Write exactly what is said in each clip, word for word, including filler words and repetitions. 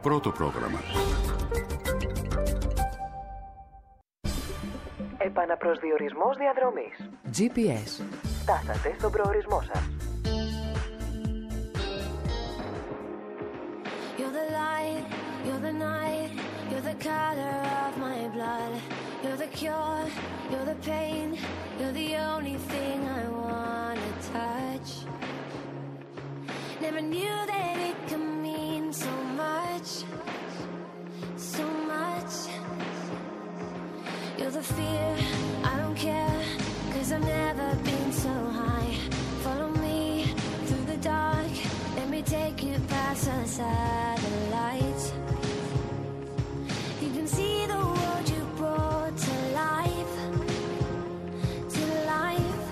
Πρώτο πρόγραμμα. Επαναπροσδιορισμός διαδρομής. τζι πι ες. Φτάσατε στον προορισμό σας. You're the light, you're the night, you're the color of my blood. You're the cure, you're the pain, you're the only thing I wanna touch. Never knew that it could mean so much, so much. You're the fear, I don't care, 'cause I've never been so high. Follow me through the dark, let me take you past the satellites. You can see the world you brought to life, to life.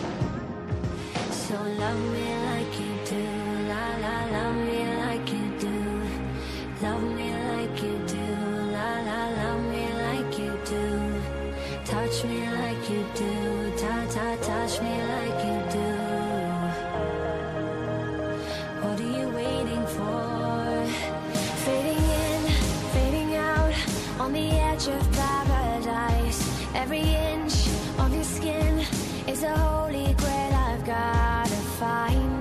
So love me like you do, la la, love me like you do. Love me like you do, la la, love me like you do. Touch me like you do, ta ta, touch me like you do. What are you waiting for? Fading in, fading out, on the edge of paradise. Every inch of your skin is a holy grail I've gotta find.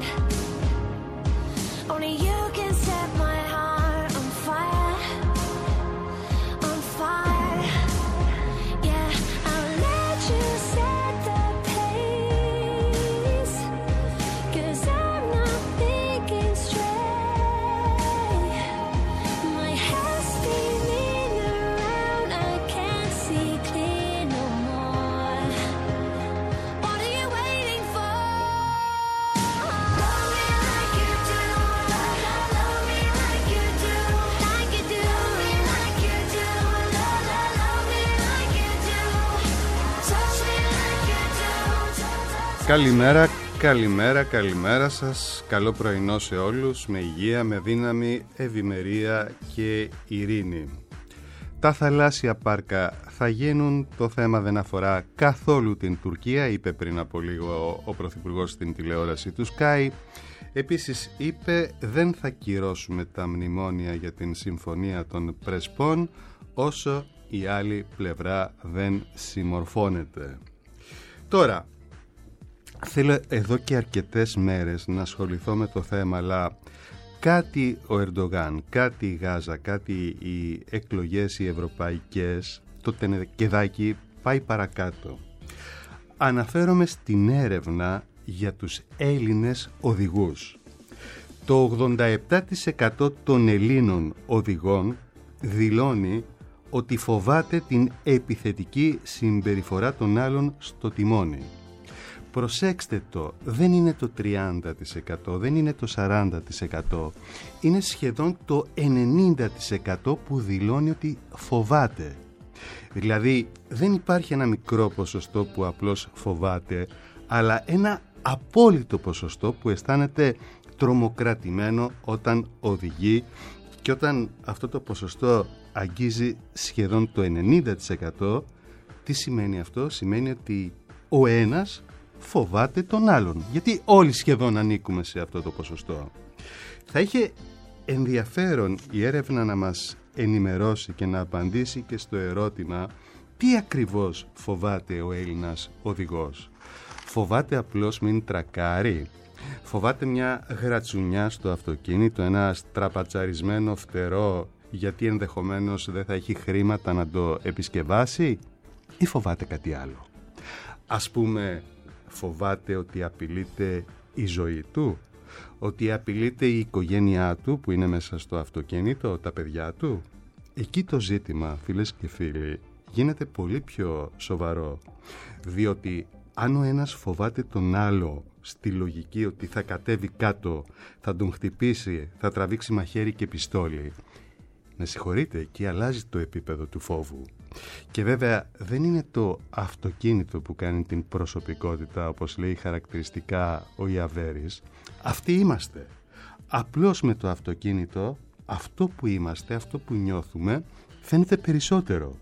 Only you can set my heart on fire, on fire. Yeah, I'll let you set the pace, 'cause I'm not thinking straight. My head's spinning around, I can't see clear no more. What are you waiting for? Love me like you do, la la, love me like you do, like you do. Love me like you do, la la, love me like you do. Touch me like you do, touch, touch. Καλημέρα, καλημέρα, καλημέρα σας. Καλό πρωινό σε όλους, με υγεία, με δύναμη, ευημερία και ειρήνη. Τα θαλάσσια πάρκα θα γίνουν, το θέμα δεν αφορά καθόλου την Τουρκία, είπε πριν από λίγο ο Πρωθυπουργός στην τηλεόραση του Sky. Επίσης είπε, δεν θα κυρώσουμε τα μνημόνια για την Συμφωνία των Πρεσπών όσο η άλλη πλευρά δεν συμμορφώνεται. Τώρα, θέλω εδώ και αρκετές μέρες να ασχοληθώ με το θέμα, αλλά κάτι ο Ερντογάν, κάτι η Γάζα, κάτι οι εκλογές οι ευρωπαϊκές, το τενεκεδάκι πάει παρακάτω. Αναφέρομαι στην έρευνα για τους Έλληνες οδηγούς. Το ογδόντα επτά τοις εκατό των Ελλήνων οδηγών δηλώνει ότι φοβάται την επιθετική συμπεριφορά των άλλων στο τιμόνι. Προσέξτε το, δεν είναι το τριάντα τοις εκατό, δεν είναι το σαράντα τοις εκατό, είναι σχεδόν το ενενήντα τοις εκατό που δηλώνει ότι φοβάται. Δηλαδή δεν υπάρχει ένα μικρό ποσοστό που απλώς φοβάται, αλλά ένα απόλυτο ποσοστό που αισθάνεται τρομοκρατημένο όταν οδηγεί, και όταν αυτό το ποσοστό αγγίζει σχεδόν το ενενήντα τοις εκατό, τι σημαίνει αυτό? Σημαίνει ότι ο ένας φοβάται τον άλλον, γιατί όλοι σχεδόν ανήκουμε σε αυτό το ποσοστό. Θα είχε ενδιαφέρον η έρευνα να μας ενημερώσει και να απαντήσει και στο ερώτημα τι ακριβώς φοβάται ο Έλληνας οδηγός. Φοβάται απλώς μην τρακάρει? Φοβάται μια γρατσουνιά στο αυτοκίνητο, ένα στραπατσαρισμένο φτερό γιατί ενδεχομένως δεν θα έχει χρήματα να το επισκευάσει? Ή φοβάται κάτι άλλο? Ας πούμε, φοβάται ότι απειλείται η ζωή του, ότι απειλείται η οικογένειά του που είναι μέσα στο αυτοκίνητο, τα παιδιά του? Εκεί το ζήτημα, φίλες και φίλοι, γίνεται πολύ πιο σοβαρό, διότι αν ο ένας φοβάται τον άλλο στη λογική ότι θα κατέβει κάτω, θα τον χτυπήσει, θα τραβήξει μαχαίρι και πιστόλι, με συγχωρείτε, εκεί αλλάζει το επίπεδο του φόβου. Και βέβαια δεν είναι το αυτοκίνητο που κάνει την προσωπικότητα, όπως λέει χαρακτηριστικά ο Ιαβέρης. Αυτοί είμαστε. Απλώς με το αυτοκίνητο αυτό που είμαστε, αυτό που νιώθουμε φαίνεται περισσότερο.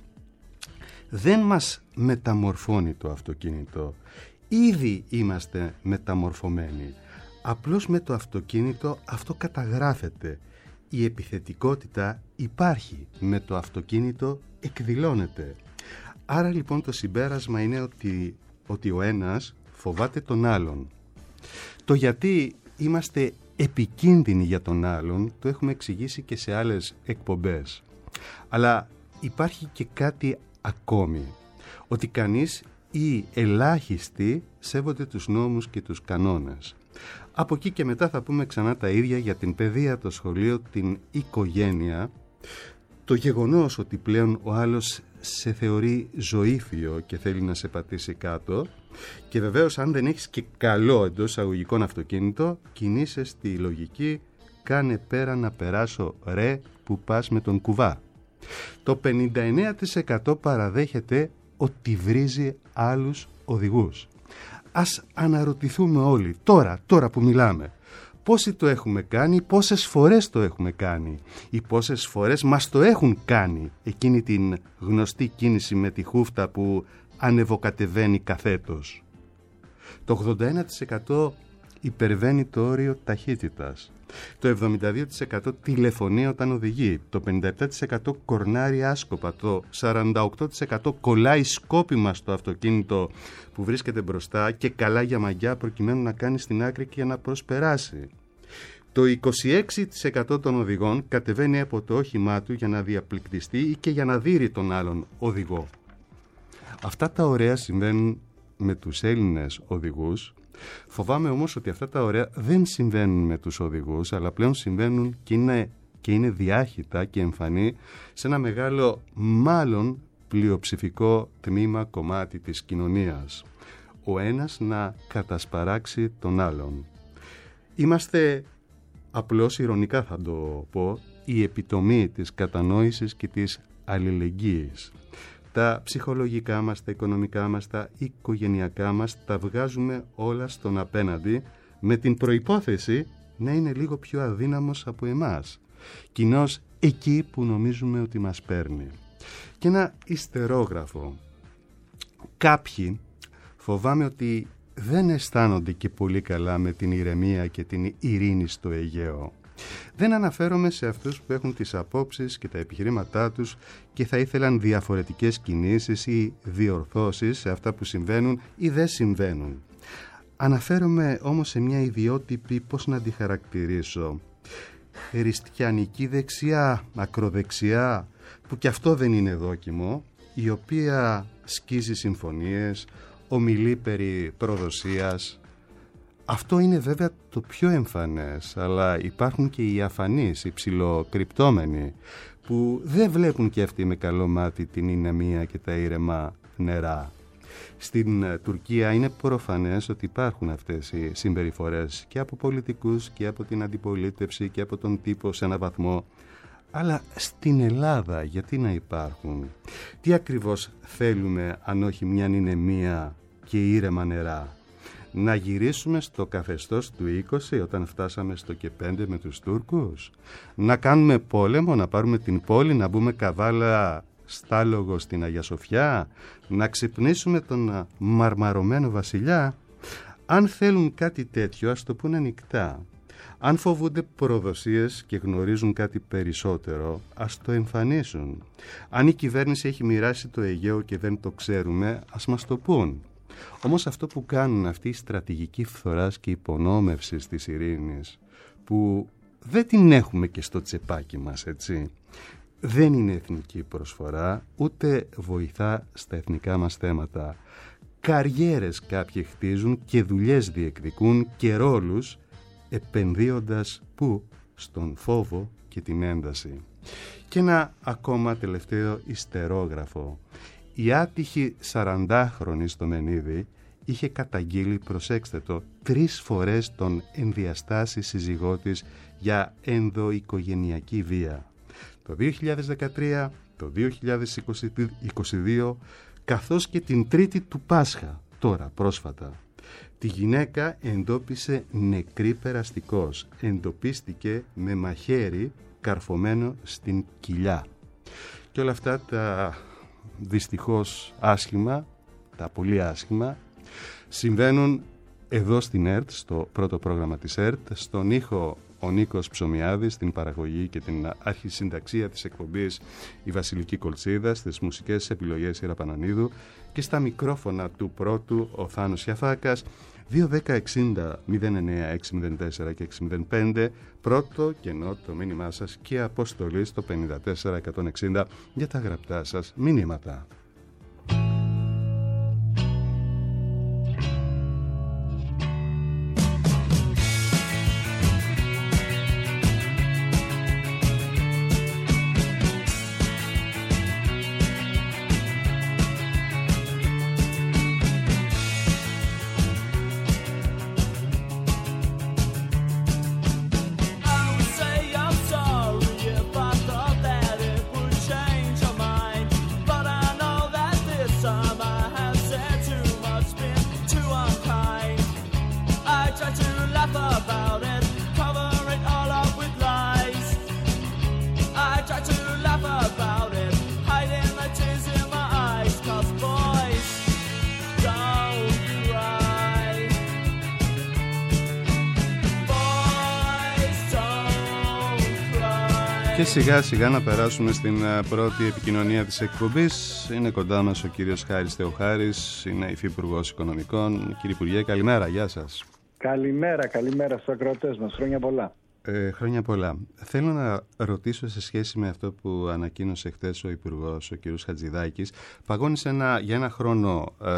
Δεν μας μεταμορφώνει το αυτοκίνητο. Ήδη είμαστε μεταμορφωμένοι. Απλώς με το αυτοκίνητο αυτό καταγράφεται. η επιθετικότητα υπάρχει, με το αυτοκίνητο εκδηλώνεται. Άρα λοιπόν το συμπέρασμα είναι ότι, ότι ο ένας φοβάται τον άλλον. Το γιατί είμαστε επικίνδυνοι για τον άλλον το έχουμε εξηγήσει και σε άλλες εκπομπές. Αλλά υπάρχει και κάτι ακόμη, ότι κανείς ή ελάχιστοι σέβονται τους νόμους και τους κανόνες. Από εκεί και μετά θα πούμε ξανά τα ίδια για την παιδεία, το σχολείο, την οικογένεια. Το γεγονός ότι πλέον ο άλλος σε θεωρεί ζωήφιο και θέλει να σε πατήσει κάτω, και βεβαίως αν δεν έχεις και καλό εντός εισαγωγικών αυτοκίνητο, κινείσαι στη λογική «κάνε πέρα να περάσω ρε που πας με τον κουβά». Το πενήντα εννέα τοις εκατό παραδέχεται ότι βρίζει άλλους οδηγούς. Ας αναρωτηθούμε όλοι τώρα, τώρα που μιλάμε, πόσοι το έχουμε κάνει, πόσες φορές το έχουμε κάνει ή πόσες φορές μας το έχουν κάνει, εκείνη την γνωστή κίνηση με τη χούφτα που ανεβοκατεβαίνει καθέτος. Το ογδόντα ένα τοις εκατό υπερβαίνει το όριο ταχύτητας. Το εβδομήντα δύο τοις εκατό τηλεφωνεί όταν οδηγεί. Το πενήντα επτά τοις εκατό κορνάρει άσκοπα. Το σαράντα οκτώ τοις εκατό κολλάει σκόπιμα στο αυτοκίνητο που βρίσκεται μπροστά και καλά για μαγιά προκειμένου να κάνει στην άκρη και να προσπεράσει. Το είκοσι έξι τοις εκατό των οδηγών κατεβαίνει από το όχημά του για να διαπληκτιστεί ή και για να δείρει τον άλλον οδηγό. Αυτά τα ωραία συμβαίνουν με τους Έλληνες οδηγούς. Φοβάμαι όμως ότι αυτά τα ωραία δεν συμβαίνουν με τους οδηγούς, αλλά πλέον συμβαίνουν και είναι, και είναι διάχυτα και εμφανή σε ένα μεγάλο, μάλλον πλειοψηφικό τμήμα κομμάτι της κοινωνίας. Ο ένας να κατασπαράξει τον άλλον. Είμαστε, απλώς ηρωνικά θα το πω, η επιτομή της κατανόησης και της αλληλεγγύης. Τα ψυχολογικά μας, τα οικονομικά μας, τα οικογενειακά μας τα βγάζουμε όλα στον απέναντι με την προϋπόθεση να είναι λίγο πιο αδύναμος από εμάς, κοινώς εκεί που νομίζουμε ότι μας παίρνει. Και ένα ιστερόγραφο. Κάποιοι φοβάμαι ότι δεν αισθάνονται και πολύ καλά με την ηρεμία και την ειρήνη στο Αιγαίο. Δεν αναφέρομαι σε αυτούς που έχουν τις απόψεις και τα επιχειρήματά τους και θα ήθελαν διαφορετικές κινήσεις ή διορθώσεις σε αυτά που συμβαίνουν ή δεν συμβαίνουν. Αναφέρομαι όμως σε μια ιδιότυπη, πώς να τη χαρακτηρίσω, χριστιανική δεξιά, ακροδεξιά, που κι αυτό δεν είναι δόκιμο, η οποία σκίζει συμφωνίες, ομιλεί περί προδοσίας. Αυτό είναι βέβαια το πιο εμφανές, αλλά υπάρχουν και οι αφανείς, οι ψιλοκρυπτόμενοι, που δεν βλέπουν και αυτοί με καλό μάτι την ηρεμία και τα ήρεμα νερά. Στην Τουρκία είναι προφανές ότι υπάρχουν αυτές οι συμπεριφορές και από πολιτικούς και από την αντιπολίτευση και από τον τύπο σε ένα βαθμό. Αλλά στην Ελλάδα γιατί να υπάρχουν? Τι ακριβώς θέλουμε αν όχι μια ηρεμία και ήρεμα νερά? Να γυρίσουμε στο καθεστώς του είκοσι όταν φτάσαμε στο και πέντε με τους Τούρκους? Να κάνουμε πόλεμο, να πάρουμε την πόλη, να μπούμε καβάλα στάλογο στην Αγία Σοφιά? Να ξυπνήσουμε τον μαρμαρωμένο βασιλιά? Αν θέλουν κάτι τέτοιο ας το πούνε ανοιχτά. Αν φοβούνται προδοσίες και γνωρίζουν κάτι περισσότερο, ας το εμφανίσουν. Αν η κυβέρνηση έχει μοιράσει το Αιγαίο και δεν το ξέρουμε, ας μας το πούν. Όμως αυτό που κάνουν αυτή η στρατηγική φθοράς και υπονόμευσης της ειρήνης, που δεν την έχουμε και στο τσεπάκι μας, έτσι, δεν είναι εθνική προσφορά, ούτε βοηθά στα εθνικά μας θέματα. Καριέρες κάποιοι χτίζουν και δουλειές διεκδικούν και ρόλους, επενδύοντας πού? Στον φόβο και την ένταση. Και ένα ακόμα τελευταίο ιστερόγραφο. Η άτυχη σαραντάχρονη στο Μενίδη είχε καταγγείλει, προσέξτε το, τρεις φορές τον ενδιαστάσει σύζυγό της για ενδοοικογενειακή βία. Το δύο χιλιάδες δεκατρία, το δύο χιλιάδες είκοσι δύο, καθώς και την Τρίτη του Πάσχα, τώρα πρόσφατα. Τη γυναίκα εντόπισε νεκρή περαστικός. Εντοπίστηκε με μαχαίρι καρφωμένο στην κοιλιά. Και όλα αυτά τα δυστυχώς άσχημα, τα πολύ άσχημα, συμβαίνουν εδώ στην ΕΡΤ, στο πρώτο πρόγραμμα της ΕΡΤ. Στον ήχο ο Νίκος Ψωμιάδης, στην παραγωγή και την αρχισυνταξία της εκπομπής η Βασιλική Κολτσίδα, στις μουσικές επιλογές η Ραπανανίδου και στα μικρόφωνα του πρώτου ο Θάνος Γιαφάκας. Δύο δέκα εξήντα μηδέν εννέα έξι μηδέν τέσσερα και έξι μηδέν πέντε, πρώτο κενό το μήνυμά σας και αποστολή στο πενήντα τέσσερα εκατόν εξήντα για τα γραπτά σας μηνύματα. Και σιγά σιγά να περάσουμε στην πρώτη επικοινωνία της εκπομπής. Είναι κοντά μας ο κύριος Χάρης Θεοχάρης, είναι υφυπουργός Οικονομικών. Κύριε Υπουργέ, καλημέρα, γεια σας. Καλημέρα, καλημέρα στους ακροατές μας, χρόνια πολλά. Ε, χρόνια πολλά. Θέλω να ρωτήσω σε σχέση με αυτό που ανακοίνωσε χθες ο Υπουργός, ο κ. Χατζηδάκης. Παγώνισε ένα, για ένα χρόνο ε,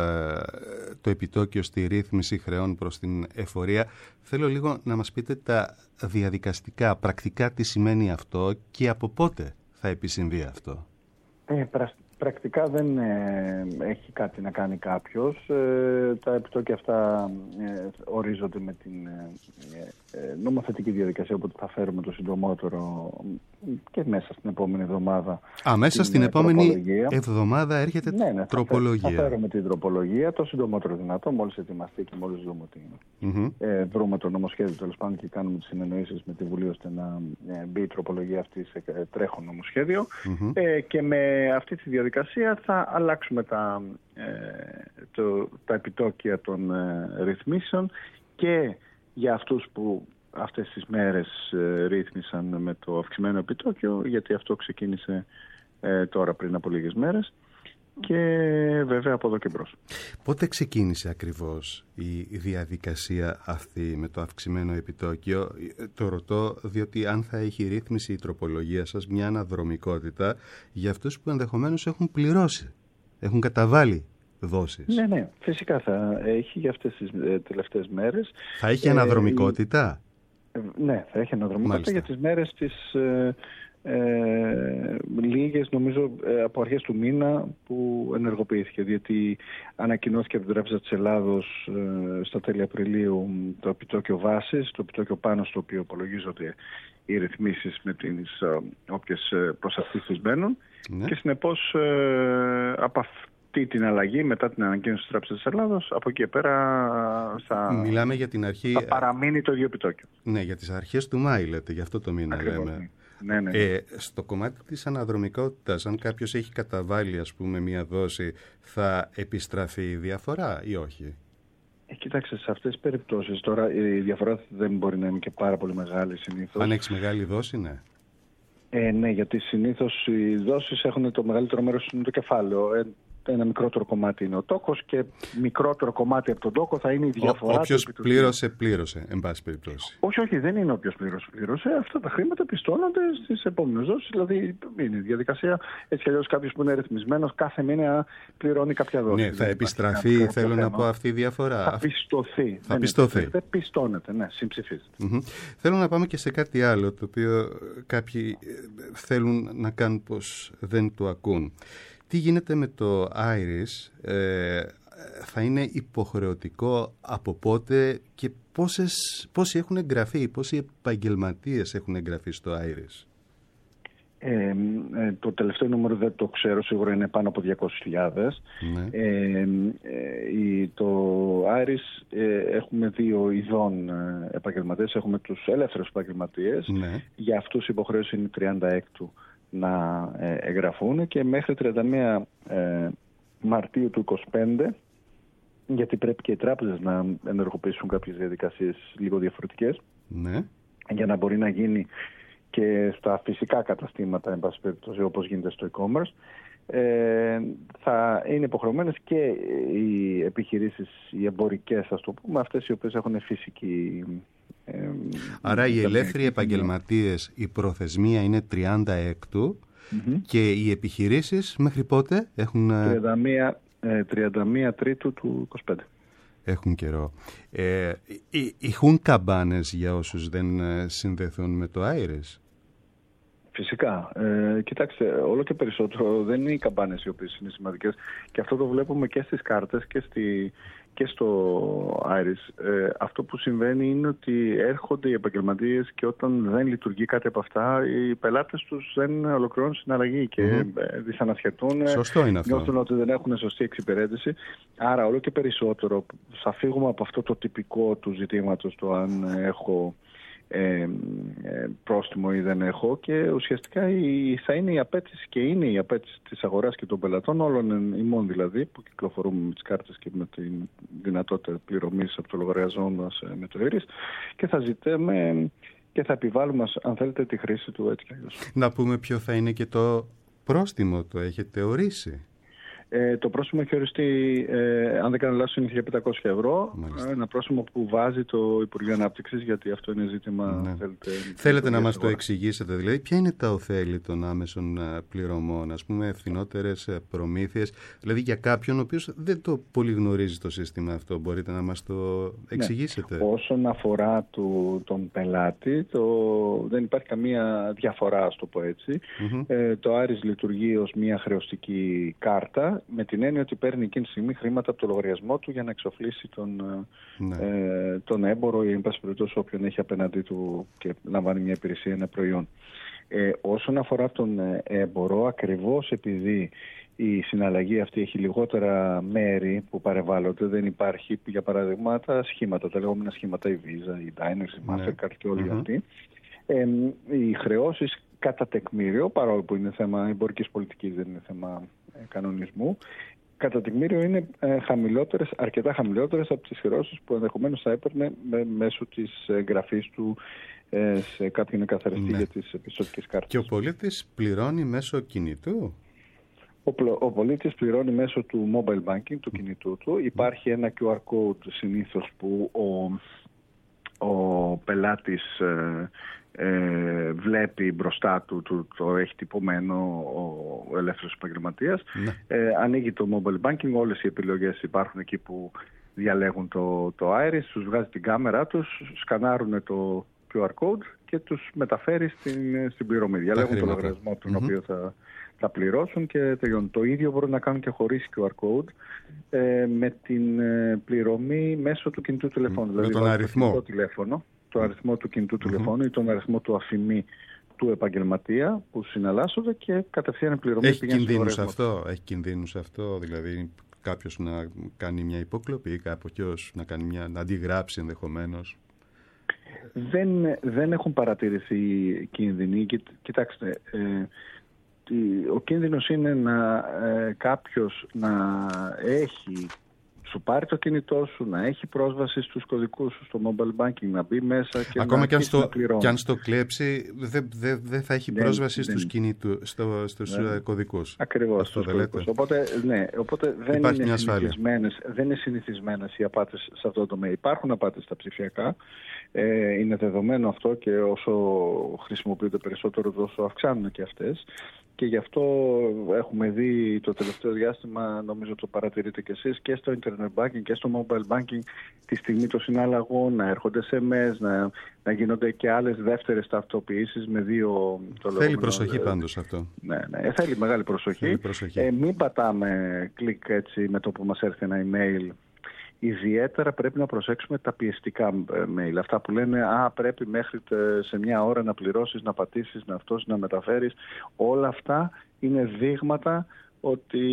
το επιτόκιο στη ρύθμιση χρεών προς την εφορία. Θέλω λίγο να μας πείτε τα διαδικαστικά, πρακτικά τι σημαίνει αυτό και από πότε θα επισυμβεί αυτό. Ε, Πρακτικά δεν ε, έχει κάτι να κάνει κάποιος. Ε, τα επιτόκια αυτά ε, ορίζονται με την ε, ε, νομοθετική διαδικασία, οπότε θα φέρουμε το συντομότερο και μέσα στην επόμενη εβδομάδα. Α, μέσα στην επόμενη εβδομάδα έρχεται ναι, ναι, τροπολογία. Θα φέρουμε την τροπολογία το συντομότερο δυνατό, μόλις ετοιμαστεί και μόλις δούμε ότι mm-hmm. ε, βρούμε το νομοσχέδιο τέλος πάντων και κάνουμε τις συνεννοήσεις με τη Βουλή ώστε να ε, μπει η τροπολογία αυτή σε ε, τρέχον νομοσχέδιο. Mm-hmm. Ε, και με αυτή τη διαδικασία θα αλλάξουμε τα, ε, το, τα επιτόκια των ε, ρυθμίσεων και για αυτούς που αυτές τις μέρες ε, ρύθμισαν με το αυξημένο επιτόκιο, γιατί αυτό ξεκίνησε ε, τώρα πριν από λίγες μέρες και βέβαια από εδώ και μπρος. Πότε ξεκίνησε ακριβώς η διαδικασία αυτή με το αυξημένο επιτόκιο? Το ρωτώ διότι αν θα έχει ρύθμιση η τροπολογία σας μια αναδρομικότητα για αυτούς που ενδεχομένως έχουν πληρώσει, έχουν καταβάλει δόσεις. Ναι, ναι, φυσικά θα έχει για αυτές τις ε, τελευταίες μέρες. Θα έχει αναδρομικότητα? Ε, ναι, θα έχει αναδρομικότητα. Μάλιστα. Για τις μέρες της... Ε, Ε, λίγες νομίζω ε, από αρχές του μήνα που ενεργοποιήθηκε, διότι ανακοινώθηκε από την Τράπεζα της Ελλάδος ε, στα τέλη Απριλίου το επιτόκιο βάσης, το επιτόκιο πάνω στο οποίο υπολογίζονται οι ρυθμίσεις με τις ε, όποιες προσαρτήσεις μπαίνουν, ναι. Και συνεπώς ε, από αυτή την αλλαγή μετά την ανακοίνωση της Τράπεζας της Ελλάδος από εκεί πέρα θα, Μιλάμε για την αρχή... θα παραμείνει το ίδιο επιτόκιο. Ναι, για τις αρχές του Μάη λέτε, για αυτό το μήνα. Ναι, ναι. Ε, στο κομμάτι της αναδρομικότητας, αν κάποιος έχει καταβάλει ας πούμε μία δόση, θα επιστραφεί η διαφορά ή όχι? Ε, κοιτάξτε, σε αυτές τις περιπτώσεις τώρα η διαφορά δεν μπορεί να είναι και πάρα πολύ μεγάλη συνήθως. Αν έχεις μεγάλη δόση, ναι. Ε, ναι, γιατί συνήθως οι δόσεις έχουν το μεγαλύτερο μέρος είναι το κεφάλαιο. Ε, ένα μικρότερο κομμάτι είναι ο τόκος και μικρότερο κομμάτι από τον τόκο θα είναι η διαφορά. Όποιος πλήρωσε, πλήρωσε, εν πάση περιπτώσει. Όχι, όχι, δεν είναι όποιος πλήρωσε, πλήρωσε. Αυτά τα χρήματα πιστώνονται στις επόμενες δόσεις. Δηλαδή είναι η διαδικασία. Έτσι κι αλλιώς κάποιος που είναι ρυθμισμένος κάθε μήνα πληρώνει κάποια δόση. Ναι, θα επιστραφεί, θέλω να πω, αυτή η διαφορά. Θα πιστωθεί. Θα πιστωθεί. Δεν πιστώνεται, ναι, συμψηφίζεται. Mm-hmm. Θέλω να πάμε και σε κάτι άλλο, το οποίο κάποιοι θέλουν να κάνουν πως δεν το ακούν. Τι γίνεται με το Iris, ε, θα είναι υποχρεωτικό από πότε και πόσες, πόσοι έχουν εγγραφεί, πόσοι επαγγελματίες έχουν εγγραφεί στο Iris? Ε, ε, το τελευταίο νούμερο δεν το ξέρω, σίγουρα είναι πάνω από διακόσιες χιλιάδες. Ναι. Ε, ε, το Iris ε, έχουμε δύο ειδών ε, επαγγελματίες, έχουμε τους ελεύθερους επαγγελματίες, ναι. Για αυτούς η υποχρέωση είναι τριάντα έκτου να ε, εγγραφούν και μέχρι τριάντα μία ε, Μαρτίου του είκοσι πέντε, γιατί πρέπει και οι τράπεζες να ενεργοποιήσουν κάποιες διαδικασίες λίγο διαφορετικές. Ναι. για να μπορεί να γίνει και στα φυσικά καταστήματα, εν πάση περιπτώσει, όπως γίνεται στο e-commerce, ε, θα είναι υποχρεωμένες και οι επιχειρήσεις, οι εμπορικές, ας το πούμε, αυτές οι οποίες έχουν φυσική... Ε, Άρα οι ελεύθεροι επαγγελματίες, η προθεσμία είναι τριάντα έκτου mm-hmm. και οι επιχειρήσεις μέχρι πότε έχουν... τριάντα μία Τρίτου του είκοσι πέντε. Έχουν καιρό. Ε, Έχουν καμπάνες για όσους δεν συνδεθούν με το Iris? Φυσικά. Ε, κοιτάξτε, όλο και περισσότερο δεν είναι οι καμπάνες οι οποίες είναι σημαντικές, και αυτό το βλέπουμε και στις κάρτες και, στη, και στο Iris. Ε, αυτό που συμβαίνει είναι ότι έρχονται οι επαγγελματίες και όταν δεν λειτουργεί κάτι από αυτά, οι πελάτες τους δεν ολοκληρώνουν συναλλαγή και mm-hmm. δυσανασχετούν. Σωστό είναι αυτό. Νιώθουν ότι δεν έχουν σωστή εξυπηρέτηση. Άρα όλο και περισσότερο θα φύγουμε από αυτό το τυπικό του ζητήματος, το αν έχω... Ε, ε, πρόστιμο ή δεν έχω, και ουσιαστικά η, θα είναι η απέτηση, και είναι η απέτηση της αγοράς και των πελατών, όλων ημών δηλαδή, που κυκλοφορούμε με τις κάρτες και με τη δυνατότητα πληρωμής από το λογαριασμό μας ε, με το Iris, και θα ζητάμε και θα επιβάλλουμε, αν θέλετε, τη χρήση του έτσι κι αλλιώς. Να πούμε ποιο θα είναι και το πρόστιμο, το έχετε ορίσει? Ε, το πρόστιμο έχει οριστεί, ε, αν δεν κάνω λάθος, είναι χίλια πεντακόσια ευρώ. Μάλιστα. Ένα πρόστιμο που βάζει το Υπουργείο Ανάπτυξης, γιατί αυτό είναι ζήτημα... Ναι. Θέλετε, θέλετε να μας το εξηγήσετε, δηλαδή, ποια είναι τα ωφέλη των άμεσων πληρωμών, ας πούμε, ευθυνότερες προμήθειες, δηλαδή για κάποιον ο οποίος δεν το πολύ γνωρίζει το σύστημα αυτό, μπορείτε να μας το εξηγήσετε? Ναι. Όσον αφορά του, τον πελάτη, το, δεν υπάρχει καμία διαφορά, ας το πω έτσι. Mm-hmm. Ε, το Iris λειτουργεί ως μια χρεωστική κάρτα, με την έννοια ότι παίρνει εκείνη τη στιγμή χρήματα από το λογαριασμό του για να εξοφλήσει τον, ναι. ε, τον έμπορο ή εν πάση περιπτώσει όποιον έχει απέναντί του και λαμβάνει μια υπηρεσία, ένα προϊόν. Ε, όσον αφορά τον έμπορο, ακριβώς επειδή η συναλλαγή αυτή έχει λιγότερα μέρη που παρεμβάλλονται, δεν υπάρχει, για παράδειγμα, τα σχήματα, τα λεγόμενα σχήματα, η Visa, η Diners, η Mastercard και όλοι mm-hmm. αυτοί, ε, οι χρεώσεις κατά τεκμήριο, παρόλο που είναι θέμα εμπορικής πολιτικής, δεν είναι θέμα ε, κανονισμού, κατά τεκμήριο είναι ε, χαμηλότερες, αρκετά χαμηλότερες από τις χρεώσεις που ενδεχομένως θα έπαιρνε με, μέσω της εγγραφής του ε, σε κάποιον εκαθαριστή ναι. για τις πιστωτικές κάρτες. Και ο πολίτης πληρώνει μέσω κινητού? Ο, ο πολίτης πληρώνει μέσω του mobile banking, του κινητού του. Υπάρχει ένα κιου αρ code συνήθως που ο, ο πελάτης ε, ε, βλέπει μπροστά του, του, το έχει τυπωμένο ο, ο ελεύθερος επαγγελματίας. Ναι. Ε, ανοίγει το mobile banking, όλες οι επιλογές υπάρχουν εκεί που διαλέγουν το, το Iris, τους βγάζει την κάμερα τους, σκανάρουν το κιου αρ code και τους μεταφέρει στην, στην πληρωμή. Διαλέγουν το λογαριασμό τον mm-hmm. οποίο θα, θα πληρώσουν και τελειώνουν. Το ίδιο μπορούν να κάνουν και χωρίς κιου αρ code ε, με την ε, πληρωμή μέσω του κινητού τηλεφώνου. Με δηλαδή τον αριθμό. Το, τηλέφωνο, το αριθμό του κινητού mm-hmm. τηλεφώνου ή τον αριθμό του αφημί του επαγγελματία που συναλλάσσονται και κατευθείαν πληρωμή. Έχει κινδύνους αυτό, έχει κινδύνους αυτό, δηλαδή κάποιος να κάνει μια υποκλοπή ή κάποιος να, κάνει μια, να αντιγράψει ενδεχομένως? Δεν, δεν έχουν παρατηρηθεί κίνδυνοι. Κοιτάξτε, ε, ο κίνδυνος είναι να ε, κάποιος να έχει, σου πάρει το κινητό σου, να έχει πρόσβαση στους κωδικούς σου στο mobile banking, να μπει μέσα και ακόμα να και αν στο, να και αν στο κλέψει δεν δε, δε θα έχει δεν, πρόσβαση δεν, στους, κινητού, στο, στους δεν, κωδικούς. Ακριβώς, στους κωδικούς. Οπότε, ναι, οπότε δεν, είναι συνηθισμένες, δεν είναι συνηθισμένες οι απάτες σε αυτό το τομέα. Υπάρχουν απάτες στα ψηφιακά. Ε, είναι δεδομένο αυτό και όσο χρησιμοποιούνται περισσότερο τόσο αυξάνουν και αυτές. Και γι' αυτό έχουμε δει το τελευταίο διάστημα, νομίζω το παρατηρείτε κι εσείς, και στο internet banking και στο mobile banking τη στιγμή των συναλλαγών να έρχονται ες εμ ες, να, να γίνονται και άλλες δεύτερες ταυτοποιήσεις με δύο... Το θέλει λόγω, προσοχή ε, πάντως αυτό. Ναι, ναι, θέλει μεγάλη προσοχή. Θέλει προσοχή. Ε, μην πατάμε κλικ έτσι με το που μας έρθει ένα email. Ιδιαίτερα πρέπει να προσέξουμε τα πιεστικά mail. Αυτά που λένε «Α, πρέπει μέχρι σε μια ώρα να πληρώσεις, να πατήσεις, να αυτός, να μεταφέρεις». Όλα αυτά είναι δείγματα ότι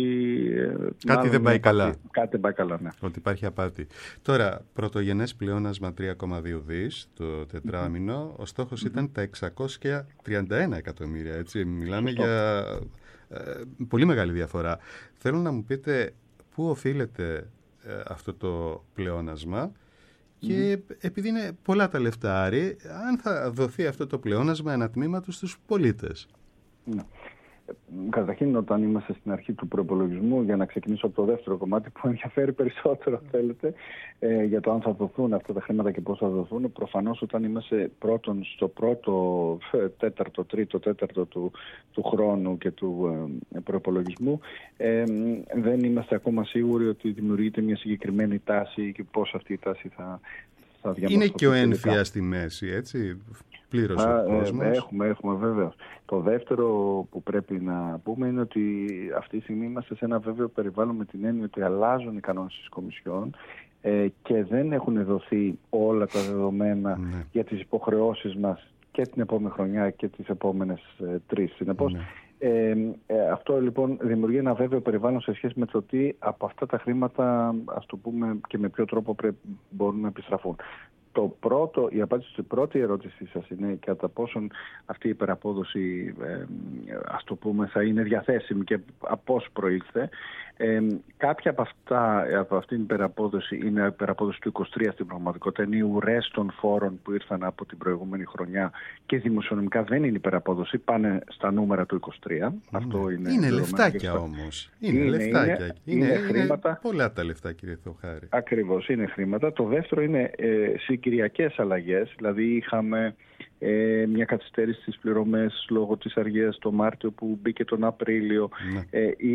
κάτι δεν πάει καλά. Κάτι δεν πάει καλά, ναι. Ότι υπάρχει απάτη. Τώρα, πρωτογενές πλεόνασμα τρία κόμμα δύο δις το τετράμινο. Ο στόχος mm-hmm. ήταν τα εξακόσια τριάντα ένα εκατομμύρια. Έτσι. Μιλάμε Σωστό. για ε, πολύ μεγάλη διαφορά. Θέλω να μου πείτε πού οφείλεται αυτό το πλεόνασμα Και mm. επειδή είναι πολλά τα λεφτά, Άρη, αν θα δοθεί αυτό το πλεόνασμα ένα τμήμα του στους πολίτες. Ναι. Καταρχήν, όταν είμαστε στην αρχή του προϋπολογισμού, για να ξεκινήσω από το δεύτερο κομμάτι που ενδιαφέρει περισσότερο, θέλετε, ε, για το αν θα δοθούν αυτά τα χρήματα και πώς θα δοθούν, προφανώς όταν είμαστε πρώτον στο πρώτο τέταρτο, τρίτο, τέταρτο του, του χρόνου και του ε, προϋπολογισμού, ε, δεν είμαστε ακόμα σίγουροι ότι δημιουργείται μια συγκεκριμένη τάση και πώς αυτή η τάση θα, θα διαμορφωθεί. Είναι και ο έμφυα στη μέση, έτσι. Πλήρως ο κόσμος. Ε, έχουμε, έχουμε βέβαιως. Το δεύτερο που πρέπει να πούμε είναι ότι αυτή τη στιγμή είμαστε σε ένα βέβαιο περιβάλλον με την έννοια ότι αλλάζουν οι κανόνες της Κομισιόν ε, και δεν έχουν δοθεί όλα τα δεδομένα ναι. για τις υποχρεώσεις μας και την επόμενη χρονιά και τις επόμενες ε, τρεις. Συνεπώς, ναι. ε, ε, αυτό λοιπόν δημιουργεί ένα βέβαιο περιβάλλον σε σχέση με το τι από αυτά τα χρήματα, ας το πούμε, και με ποιο τρόπο πρέπει, μπορούν να επιστραφούν. Το πρώτο, η απάντηση στην πρώτη ερώτησή σας είναι κατά πόσον αυτή η υπεραπόδοση ε, ας το πούμε θα είναι διαθέσιμη και από πώς προήλθε. Ε, κάποια από, αυτά, από αυτήν την υπεραπόδοση είναι η υπεραπόδοση του είκοσι τρία στην πραγματικότητα. Είναι οι ουρές των φόρων που ήρθαν από την προηγούμενη χρονιά και δημοσιονομικά δεν είναι υπεραπόδοση. Πάνε στα νούμερα του είκοσι τρία. Mm. Αυτό είναι είναι λεφτάκια όμως. Είναι, είναι λεφτάκια. Είναι, είναι, είναι χρήματα. Είναι πολλά τα λεφτά, κύριε Θεοχάρη. Ακριβώς, είναι χρήματα. Το δεύτερο είναι ε, συγκυριακές αλλαγές. Δηλαδή είχαμε ε, μια καθυστέρηση στις πληρωμές λόγω της αργίας το Μάρτιο που μπήκε τον Απρίλιο. Ναι. Ε, ή,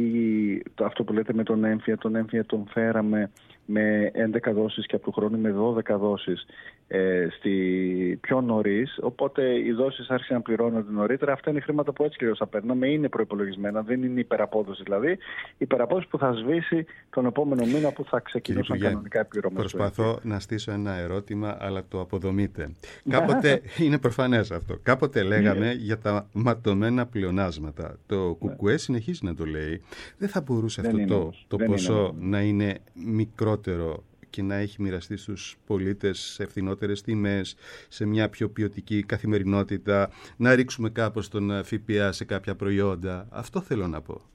ή, το, αυτό που λέτε με τον έμφυα, τον έμφυα τον φέραμε με έντεκα δόσεις και από του χρόνου με δώδεκα δόσεις ε, στη, πιο νωρίς. Οπότε οι δόσεις άρχισαν να πληρώνονται νωρίτερα. Αυτά είναι χρήματα που έτσι κυρίως θα παίρναμε. Είναι προϋπολογισμένα, δεν είναι υπεραπόδοση. Δηλαδή, υπεραπόδοση που θα σβήσει τον επόμενο μήνα που θα ξεκινήσουν κανονικά οι πληρωμές. Προσπαθώ να στήσω ένα ερώτημα, αλλά το αποδομείτε. Κάποτε, είναι προφανές αυτό, κάποτε λέγαμε για τα ματωμένα πλεονάσματα. Το Κουκουέ συνεχίζει να το λέει. Δεν θα μπορούσε δεν αυτό το, το ποσό είναι. να είναι μικρότερο και να έχει μοιραστεί στους πολίτες σε ευθυνότερες τιμές, σε μια πιο ποιοτική καθημερινότητα, να ρίξουμε κάπως τον ΦΠΑ σε κάποια προϊόντα. Αυτό θέλω να πω.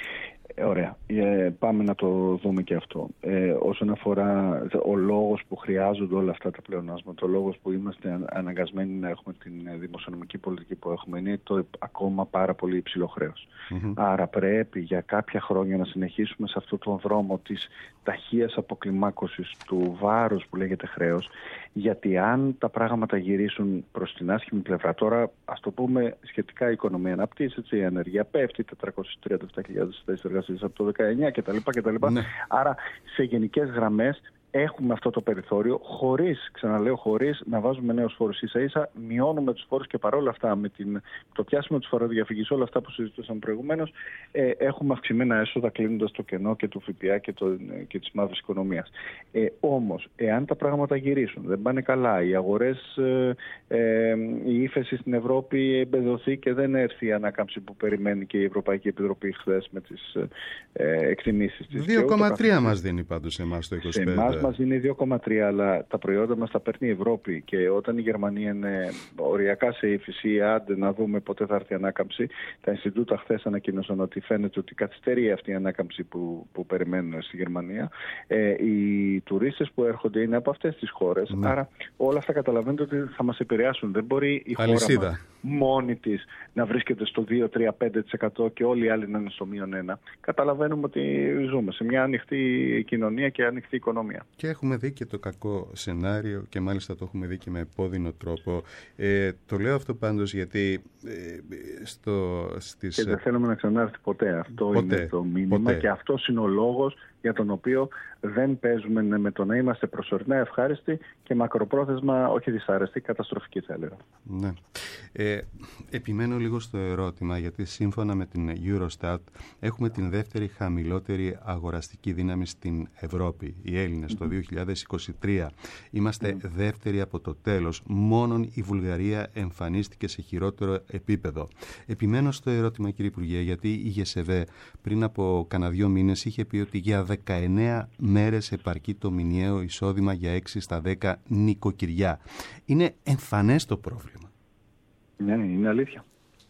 Ωραία. Ε, πάμε να το δούμε και αυτό. Ε, όσον αφορά ο λόγος που χρειάζονται όλα αυτά τα πλεονάσματα, ο λόγος που είμαστε αναγκασμένοι να έχουμε την δημοσιονομική πολιτική που έχουμε, είναι το ακόμα πάρα πολύ υψηλό χρέος. Mm-hmm. Άρα πρέπει για κάποια χρόνια να συνεχίσουμε σε αυτόν τον δρόμο της ταχείας αποκλιμάκωσης του βάρους που λέγεται χρέος, γιατί αν τα πράγματα γυρίσουν προς την άσχημη πλευρά, τώρα ας το πούμε σχετικά η οικονομία αναπτύσσεται, η ανεργία πέφτει, τετρακόσιες τριάντα επτά χιλιάδες θέσεις εργασίας από το δεκαεννιά κτλ. κτλ. Ναι. Άρα σε γενικές γραμμές έχουμε αυτό το περιθώριο, χωρίς, ξαναλέω, χωρίς να βάζουμε νέους φόρους. Ίσα ίσα μειώνουμε τους φόρους και παρόλα αυτά με την, το πιάσιμο της φοροδιαφυγής, όλα αυτά που συζητούσαμε προηγουμένως, ε, έχουμε αυξημένα έσοδα κλείνοντας το κενό και του ΦΠΑ και, το, και της μαύρης οικονομίας. Ε, όμως, εάν τα πράγματα γυρίσουν, δεν πάνε καλά, οι αγορές, ε, ε, η ύφεση στην Ευρώπη εμπεδοθεί και δεν έρθει η ανάκαμψη που περιμένει και η Ευρωπαϊκή Επιτροπή χθες με τις ε, εκτιμήσεις της. δύο κόμμα τρία μας δίνει πάντως εμάς το είκοσι πέντε. Μας είναι δύο κόμμα τρία, αλλά τα προϊόντα μας τα παίρνει η Ευρώπη και όταν η Γερμανία είναι οριακά σε ύφεση, άντε να δούμε πότε θα έρθει η ανάκαμψη. Τα Ινστιτούτα χθες ανακοίνωσαν ότι φαίνεται ότι καθυστερεί αυτή η ανάκαμψη που, που περιμένουν στη Γερμανία. Ε, οι τουρίστες που έρχονται είναι από αυτές τις χώρες, ναι. Άρα όλα αυτά καταλαβαίνετε ότι θα μας επηρεάσουν. Δεν μπορεί η Αλυσίδα. χώρα μας μόνη της να βρίσκεται στο δύο, τρία, πέντε τοις εκατό και όλοι οι άλλοι να είναι στο μείον ένα. Καταλαβαίνουμε ότι ζούμε σε μια ανοιχτή κοινωνία και ανοιχτή οικονομία. Και έχουμε δει και το κακό σενάριο και μάλιστα το έχουμε δει και με επώδυνο τρόπο. Ε, το λέω αυτό πάντως γιατί ε, στο, στις... Και δεν θέλουμε να ξανάρθει ποτέ. Αυτό ποτέ, είναι το μήνυμα ποτέ. Και αυτός είναι ο λόγος για τον οποίο δεν παίζουμε με το να είμαστε προσωρινά ευχάριστοι και μακροπρόθεσμα όχι δυσάρεστοι, καταστροφικοί θα έλεγα. Ναι. Ε, επιμένω λίγο στο ερώτημα, γιατί σύμφωνα με την Eurostat έχουμε την δεύτερη χαμηλότερη αγοραστική δύναμη στην Ευρώπη. Οι Έλληνες mm-hmm. το δύο χιλιάδες είκοσι τρία είμαστε mm-hmm. δεύτεροι από το τέλος. Μόνον η Βουλγαρία εμφανίστηκε σε χειρότερο επίπεδο. Επιμένω στο ερώτημα, κύριε Υπουργέ, γιατί η ΓΕΣΕΒΕ πριν από κανένα δύο μήνες είχε πει ότι για δεκαεννέα μέρες επαρκεί το μηνιαίο εισόδημα για έξι στα δέκα νοικοκυριά. Είναι εμφανές το πρόβλημα. Ναι, είναι αλήθεια.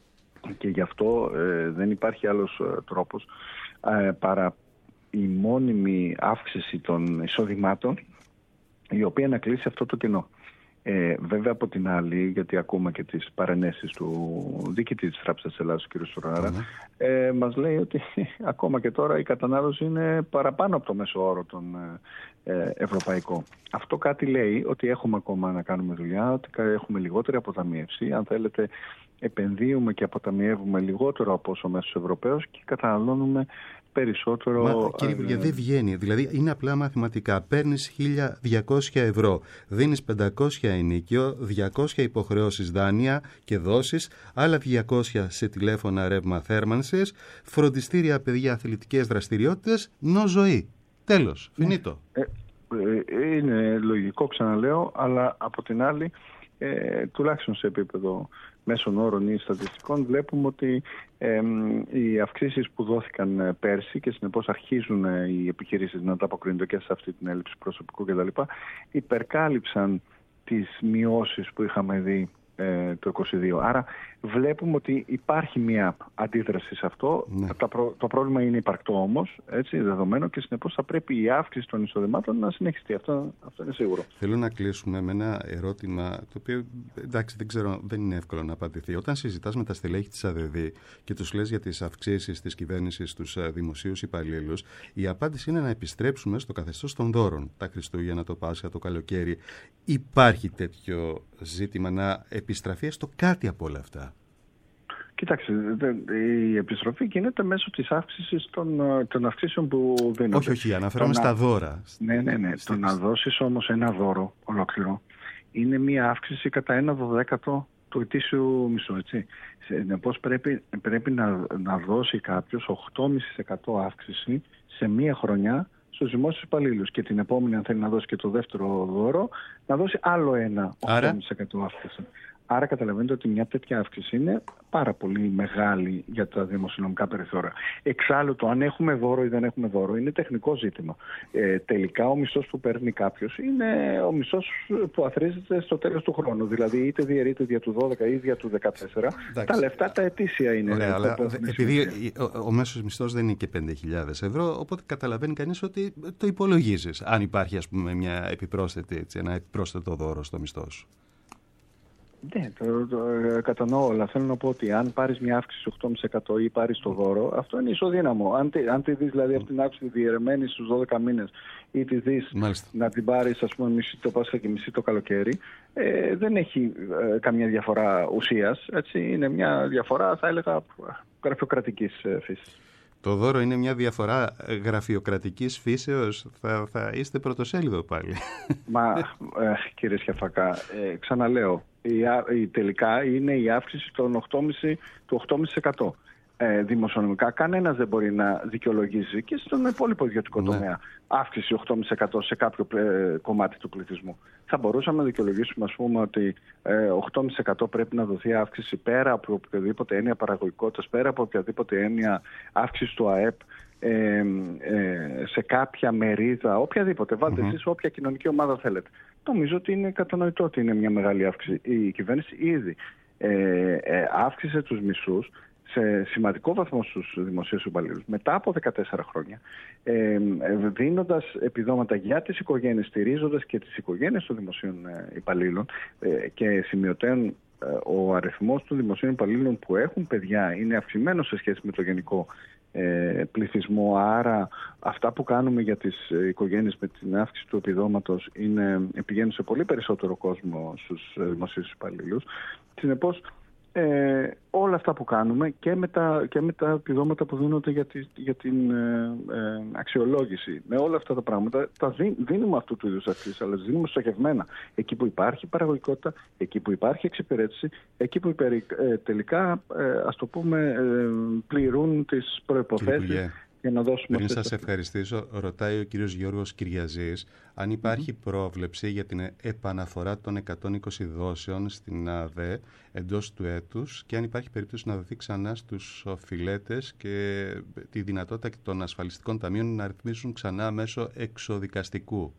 Και γι' αυτό ε, δεν υπάρχει άλλος ε, τρόπος ε, παρά η μόνιμη αύξηση των εισοδημάτων η οποία να κλείσει αυτό το κενό. Ε, βέβαια από την άλλη, γιατί ακούμε και τις παρενέσεις του διοικητή της Τράπεζας της Ελλάδας, κ. Στουρναρά, mm-hmm. ε, μας λέει ότι ακόμα και τώρα η κατανάλωση είναι παραπάνω από το μέσο όρο των ε, ευρωπαϊκό. Αυτό κάτι λέει ότι έχουμε ακόμα να κάνουμε δουλειά, ότι έχουμε λιγότερη αποταμίευση. Αν θέλετε, επενδύουμε και αποταμιεύουμε λιγότερο από όσο μέσος Ευρωπαίος και καταναλώνουμε περισσότερο. Μα, κύριε Υπουργέ, δεν βγαίνει. Δηλαδή είναι απλά μαθηματικά. Παίρνεις χίλια διακόσια ευρώ, δίνεις πεντακόσια ενίκιο, διακόσια υποχρεώσεις δάνεια και δόσεις, άλλα διακόσια σε τηλέφωνα ρεύμα θέρμανσης, φροντιστήρια παιδιά, αθλητικές δραστηριότητες, νο ζωή. Τέλος. Φινίτο. Ε, ε, είναι λογικό, ξαναλέω, αλλά από την άλλη, ε, τουλάχιστον σε επίπεδο μέσων όρων ή στατιστικών, βλέπουμε ότι ε, οι αυξήσεις που δόθηκαν πέρσι και συνεπώς αρχίζουν οι επιχειρήσεις να ανταποκρίνονται και σε αυτή την έλλειψη προσωπικού κτλ. Υπερκάλυψαν τις μειώσεις που είχαμε δει ε, το είκοσι δύο. Άρα βλέπουμε ότι υπάρχει μια αντίδραση σε αυτό. Ναι. Το, το πρόβλημα είναι υπαρκτό όμως, έτσι, δεδομένο, και συνεπώς θα πρέπει η αύξηση των εισοδημάτων να συνεχιστεί. Αυτό, αυτό είναι σίγουρο. Θέλω να κλείσουμε με ένα ερώτημα το οποίο, εντάξει, δεν ξέρω, δεν είναι εύκολο να απαντηθεί. Όταν συζητάς με τα στελέχη της ΑΔΔ και τους λες για τις αυξήσεις της κυβέρνησης στους δημοσίους υπαλλήλους, η απάντηση είναι να επιστρέψουμε στο καθεστώς των δώρων. Τα Χριστούγεννα, το Πάσχα, το καλοκαίρι. Υπάρχει τέτοιο ζήτημα να επιστραφεί έστω κάτι από όλα αυτά? Κοιτάξτε, η επιστροφή γίνεται μέσω της αύξησης των, των αυξήσεων που δίνονται. Όχι, όχι, αναφέρομαι στα δώρα. Ναι, ναι, ναι. Το να δώσεις όμως ένα δώρο ολόκληρο είναι μία αύξηση κατά ένα δωδέκατο του ετήσιου μισθού, έτσι. Συνεπώς πρέπει, πρέπει να, να δώσει κάποιος οκτώ κόμμα πέντε τοις εκατό αύξηση σε μία χρονιά στους δημόσιους υπαλλήλους. Και την επόμενη, αν θέλει να δώσει και το δεύτερο δώρο, να δώσει άλλο ένα οκτώ κόμμα πέντε τοις εκατό αύξηση. Άρα καταλαβαίνετε ότι μια τέτοια αύξηση είναι πάρα πολύ μεγάλη για τα δημοσιονομικά περιθώρια. Εξάλλου, το αν έχουμε δώρο ή δεν έχουμε δώρο είναι τεχνικό ζήτημα. Ε, τελικά ο μισθός που παίρνει κάποιος είναι ο μισθός που αθροίζεται στο τέλος του χρόνου. Δηλαδή είτε διαιρείται δια του δώδεκα ή δια του δεκατέσσερα. Εντάξει. Τα λεφτά τα ετήσια είναι. Ωραία, αλλά επειδή ο, ο μέσος μισθός δεν είναι και πέντε χιλιάδες ευρώ, οπότε καταλαβαίνει κανείς ότι το υπολογίζεις. Αν υπάρχει, ας πούμε, μια επιπρόσθετη, έτσι, ένα επιπρόσθετο δώρο στο μισθό σου. Ναι, το, το, το κατανοώ, αλλά θέλω να πω ότι αν πάρεις μια αύξηση οκτώ κόμμα πέντε τοις εκατό ή πάρεις το δώρο, αυτό είναι ισοδύναμο. Αν, αν τη δεις δηλαδή αυτή την αύξηση διαιρεμένη στους δώδεκα μήνες ή τη δεις να την πάρεις, ας πούμε, μισή το Πάσχα και μισή το καλοκαίρι, ε, δεν έχει ε, καμία διαφορά ουσίας. Έτσι. Είναι μια διαφορά, θα έλεγα, γραφειοκρατικής ε, φύσης. Το δώρο είναι μια διαφορά γραφειοκρατικής φύσεως. Θα, θα είστε πρωτοσέλιδο πάλι. Μα, ε, κύριε Σιαφακά, ε, ξαναλέω, η, η, τελικά είναι η αύξηση των οκτώ κόμμα πέντε του οκτώ κόμμα πέντε τοις εκατό. Ε, δημοσιονομικά κανένας δεν μπορεί να δικαιολογήσει και στον υπόλοιπο ιδιωτικό τομέα ναι. αύξηση οκτώ κόμμα πέντε τοις εκατό σε κάποιο ε, κομμάτι του πληθυσμού. Θα μπορούσαμε να δικαιολογήσουμε, ας πούμε, ότι ε, οκτώ κόμμα πέντε τοις εκατό πρέπει να δοθεί αύξηση πέρα από οποιαδήποτε έννοια παραγωγικότητας, πέρα από οποιαδήποτε έννοια αύξηση του ΑΕΠ ε, ε, σε κάποια μερίδα, οποιαδήποτε. Βάλτε mm-hmm. εσείς όποια κοινωνική ομάδα θέλετε. Νομίζω ότι είναι κατανοητό ότι είναι μια μεγάλη αύξηση. Η κυβέρνηση ήδη ε, ε, αύξησε τους μισθούς σε σημαντικό βαθμό στους δημοσίους υπαλλήλους μετά από δεκατέσσερα χρόνια, ε, δίνοντας επιδόματα για τις οικογένειες, στηρίζοντας και τις οικογένειες των δημοσίων υπαλλήλων ε, και σημειωτέων ε, ο αριθμός των δημοσίων υπαλλήλων που έχουν παιδιά είναι αυξημένος σε σχέση με το γενικό ε, πληθυσμό. Άρα αυτά που κάνουμε για τις οικογένειες με την αύξηση του επιδόματος είναι, πηγαίνουν σε πολύ περισσότερο κόσμο στους δημοσίους υπαλλήλους. Συνεπώς, Ε, όλα αυτά που κάνουμε και με τα, και με τα επιδόματα που δίνονται για, τη, για την ε, ε, αξιολόγηση, με όλα αυτά τα πράγματα τα δί, δίνουμε αυτού του είδους αυξήσεις, αλλά δίνουμε στοχευμένα εκεί που υπάρχει παραγωγικότητα, εκεί που υπάρχει εξυπηρέτηση, εκεί που υπερι, ε, τελικά ε, ας το πούμε ε, πληρούν τις προϋποθέσεις για να δώσουμε. Πριν σας ευχαριστήσω, ρωτάει ο κύριος Γιώργος Κυριαζής αν υπάρχει mm-hmm. πρόβλεψη για την επαναφορά των εκατόν είκοσι δόσεων στην ΑΔΕ εντός του έτους και αν υπάρχει περίπτωση να δοθεί ξανά στους οφειλέτες και τη δυνατότητα των ασφαλιστικών ταμείων να ρυθμίσουν ξανά μέσω εξοδικαστικού.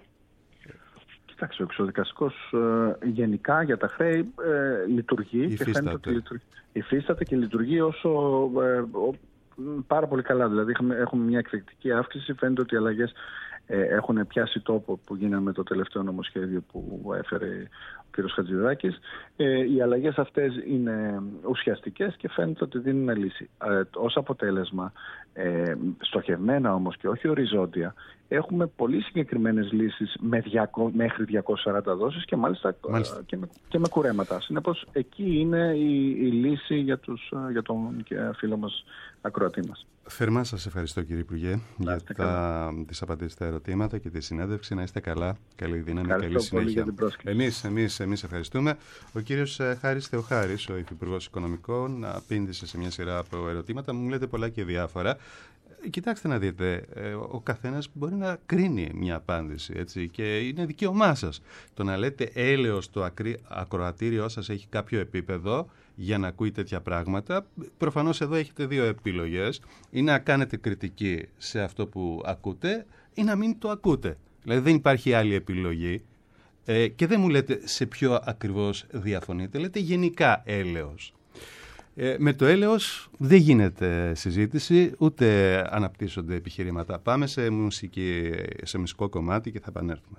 Κοιτάξτε, ο εξοδικαστικός ε, γενικά για τα χρέη ε, λειτουργεί υφίσταται. και φαίνεται ότι λειτουργεί. Υφίσταται και λειτουργεί όσο ε, ο, πάρα πολύ καλά. Δηλαδή έχουμε, έχουμε μια εκθεκτική αύξηση. Φαίνεται ότι οι αλλαγές ε, έχουν πιάσει τόπο που γίνανε το τελευταίο νομοσχέδιο που έφερε ο κ. Χατζηδάκης. Ε, οι αλλαγές αυτές είναι ουσιαστικές και φαίνεται ότι δίνουν λύση. Ε, ως αποτέλεσμα, ε, στοχευμένα όμως και όχι οριζόντια, έχουμε πολύ συγκεκριμένες λύσεις με διακόσιες, μέχρι διακόσιες σαράντα δόσεις και μάλιστα, μάλιστα. Και, με, και με κουρέματα. Συνεπώς εκεί είναι η, η λύση για, τους, για τον φίλο μας ακροατή μας. Θερμά σας ευχαριστώ, κύριε Υπουργέ, για τα, τις απαντήσεις στα ερωτήματα και τη συνέντευξη. Να είστε καλά, καλή δύναμη, καλή συνέχεια. Εμείς, εμείς, εμείς ευχαριστούμε. Ο κύριος Χάρης Θεοχάρης, ο Υφυπουργός Οικονομικών, απήντησε σε μια σειρά από ερωτήματα. Μου λέτε πολλά και διάφορα. Κοιτάξτε να δείτε, ο καθένας μπορεί να κρίνει μια απάντηση, έτσι, και είναι δικαίωμά σας. Το να λέτε έλεος το ακρι... ακροατήριό σας έχει κάποιο επίπεδο για να ακούει τέτοια πράγματα. Προφανώς εδώ έχετε δύο επιλογές. Ή να κάνετε κριτική σε αυτό που ακούτε ή να μην το ακούτε. Δηλαδή δεν υπάρχει άλλη επιλογή. Ε, και δεν μου λέτε σε ποιο ακριβώς διαφωνείτε. Λέτε γενικά έλεος. Ε, με το έλεος δεν γίνεται συζήτηση, ούτε αναπτύσσονται επιχειρήματα. Πάμε σε μουσική, σε μουσικό κομμάτι και θα επανέλθουμε.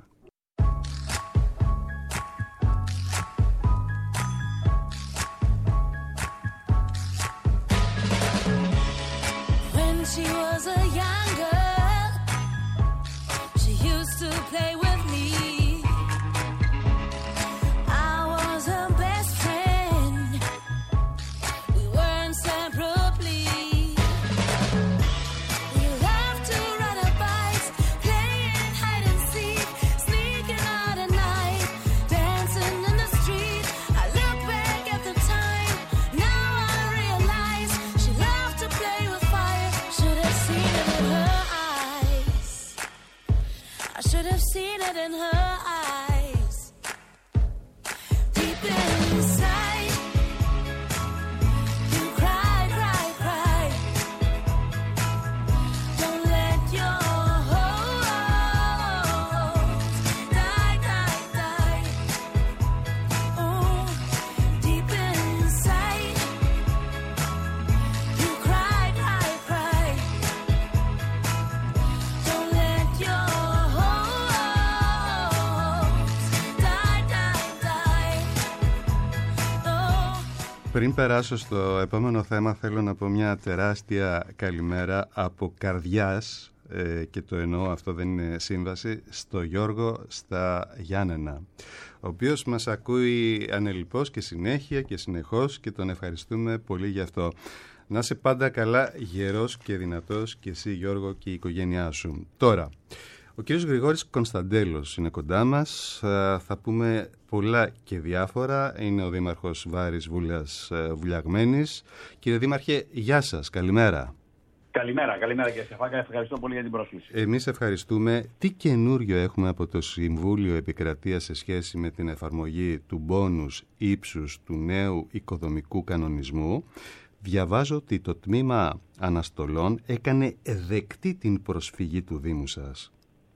Πριν περάσω στο επόμενο θέμα, θέλω να πω μια τεράστια καλημέρα από καρδιάς, ε, και το εννοώ, αυτό δεν είναι σύμβαση, στο Γιώργο στα Γιάννενα, ο οποίος μας ακούει ανελιπώς και συνέχεια και συνεχώς και τον ευχαριστούμε πολύ γι' αυτό. Να είσαι πάντα καλά, γερός και δυνατός και εσύ, Γιώργο, και η οικογένειά σου. Τώρα, ο κύριος Γρηγόρης Κωνσταντέλος είναι κοντά μας. Θα πούμε πολλά και διάφορα. Είναι ο Δήμαρχος Βάρης Βούλας Βουλιαγμένης. Κύριε Δήμαρχε, γεια σας. Καλημέρα. Καλημέρα, καλημέρα κύριε Στεφάκα. Ευχαριστώ πολύ για την πρόσκληση. Εμείς ευχαριστούμε. Τι καινούριο έχουμε από το Συμβούλιο Επικρατείας σε σχέση με την εφαρμογή του μπόνους ύψους του νέου οικοδομικού κανονισμού? Διαβάζω ότι το τμήμα αναστολών έκανε δεκτή την προσφυγή του Δήμου σας.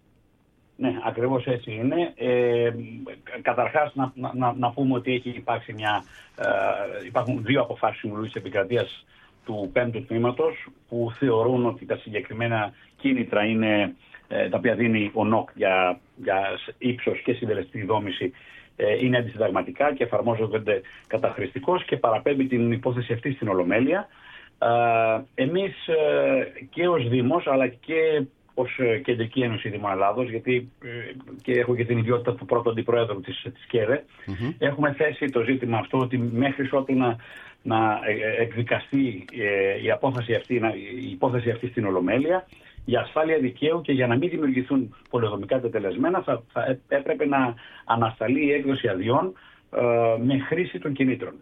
Ναι, ακριβώς έτσι είναι. Ε, καταρχάς να, να, να πούμε ότι έχει υπάρξει μια, ε, υπάρχουν δύο αποφάσεις Συμβουλίου της Επικρατείας του πέμπτου τμήματος που θεωρούν ότι τα συγκεκριμένα κίνητρα είναι, ε, τα οποία δίνει ο ΝΟΚ για, για ύψος και συντελεστική δόμηση, ε, είναι αντισυνταγματικά και εφαρμόζονται καταχρηστικώς και παραπέμπει την υπόθεση αυτή στην Ολομέλεια. Ε, εμείς ε, και ως Δήμος αλλά και ως Κεντρική Ένωση Δήμων Ελλάδος, γιατί ε, και έχω και την ιδιότητα του πρώτου αντιπροέδρου της, της ΚΕΔΕ, mm-hmm. έχουμε θέσει το ζήτημα αυτό ότι μέχρι ότου να, να εκδικαστεί ε, η, απόφαση αυτή, να, η υπόθεση αυτή στην Ολομέλεια, για ασφάλεια δικαίου και για να μην δημιουργηθούν πολεοδομικά τετελεσμένα, θα, θα έπρεπε να ανασταλεί η έκδοση αδειών ε, με χρήση των κινήτρων.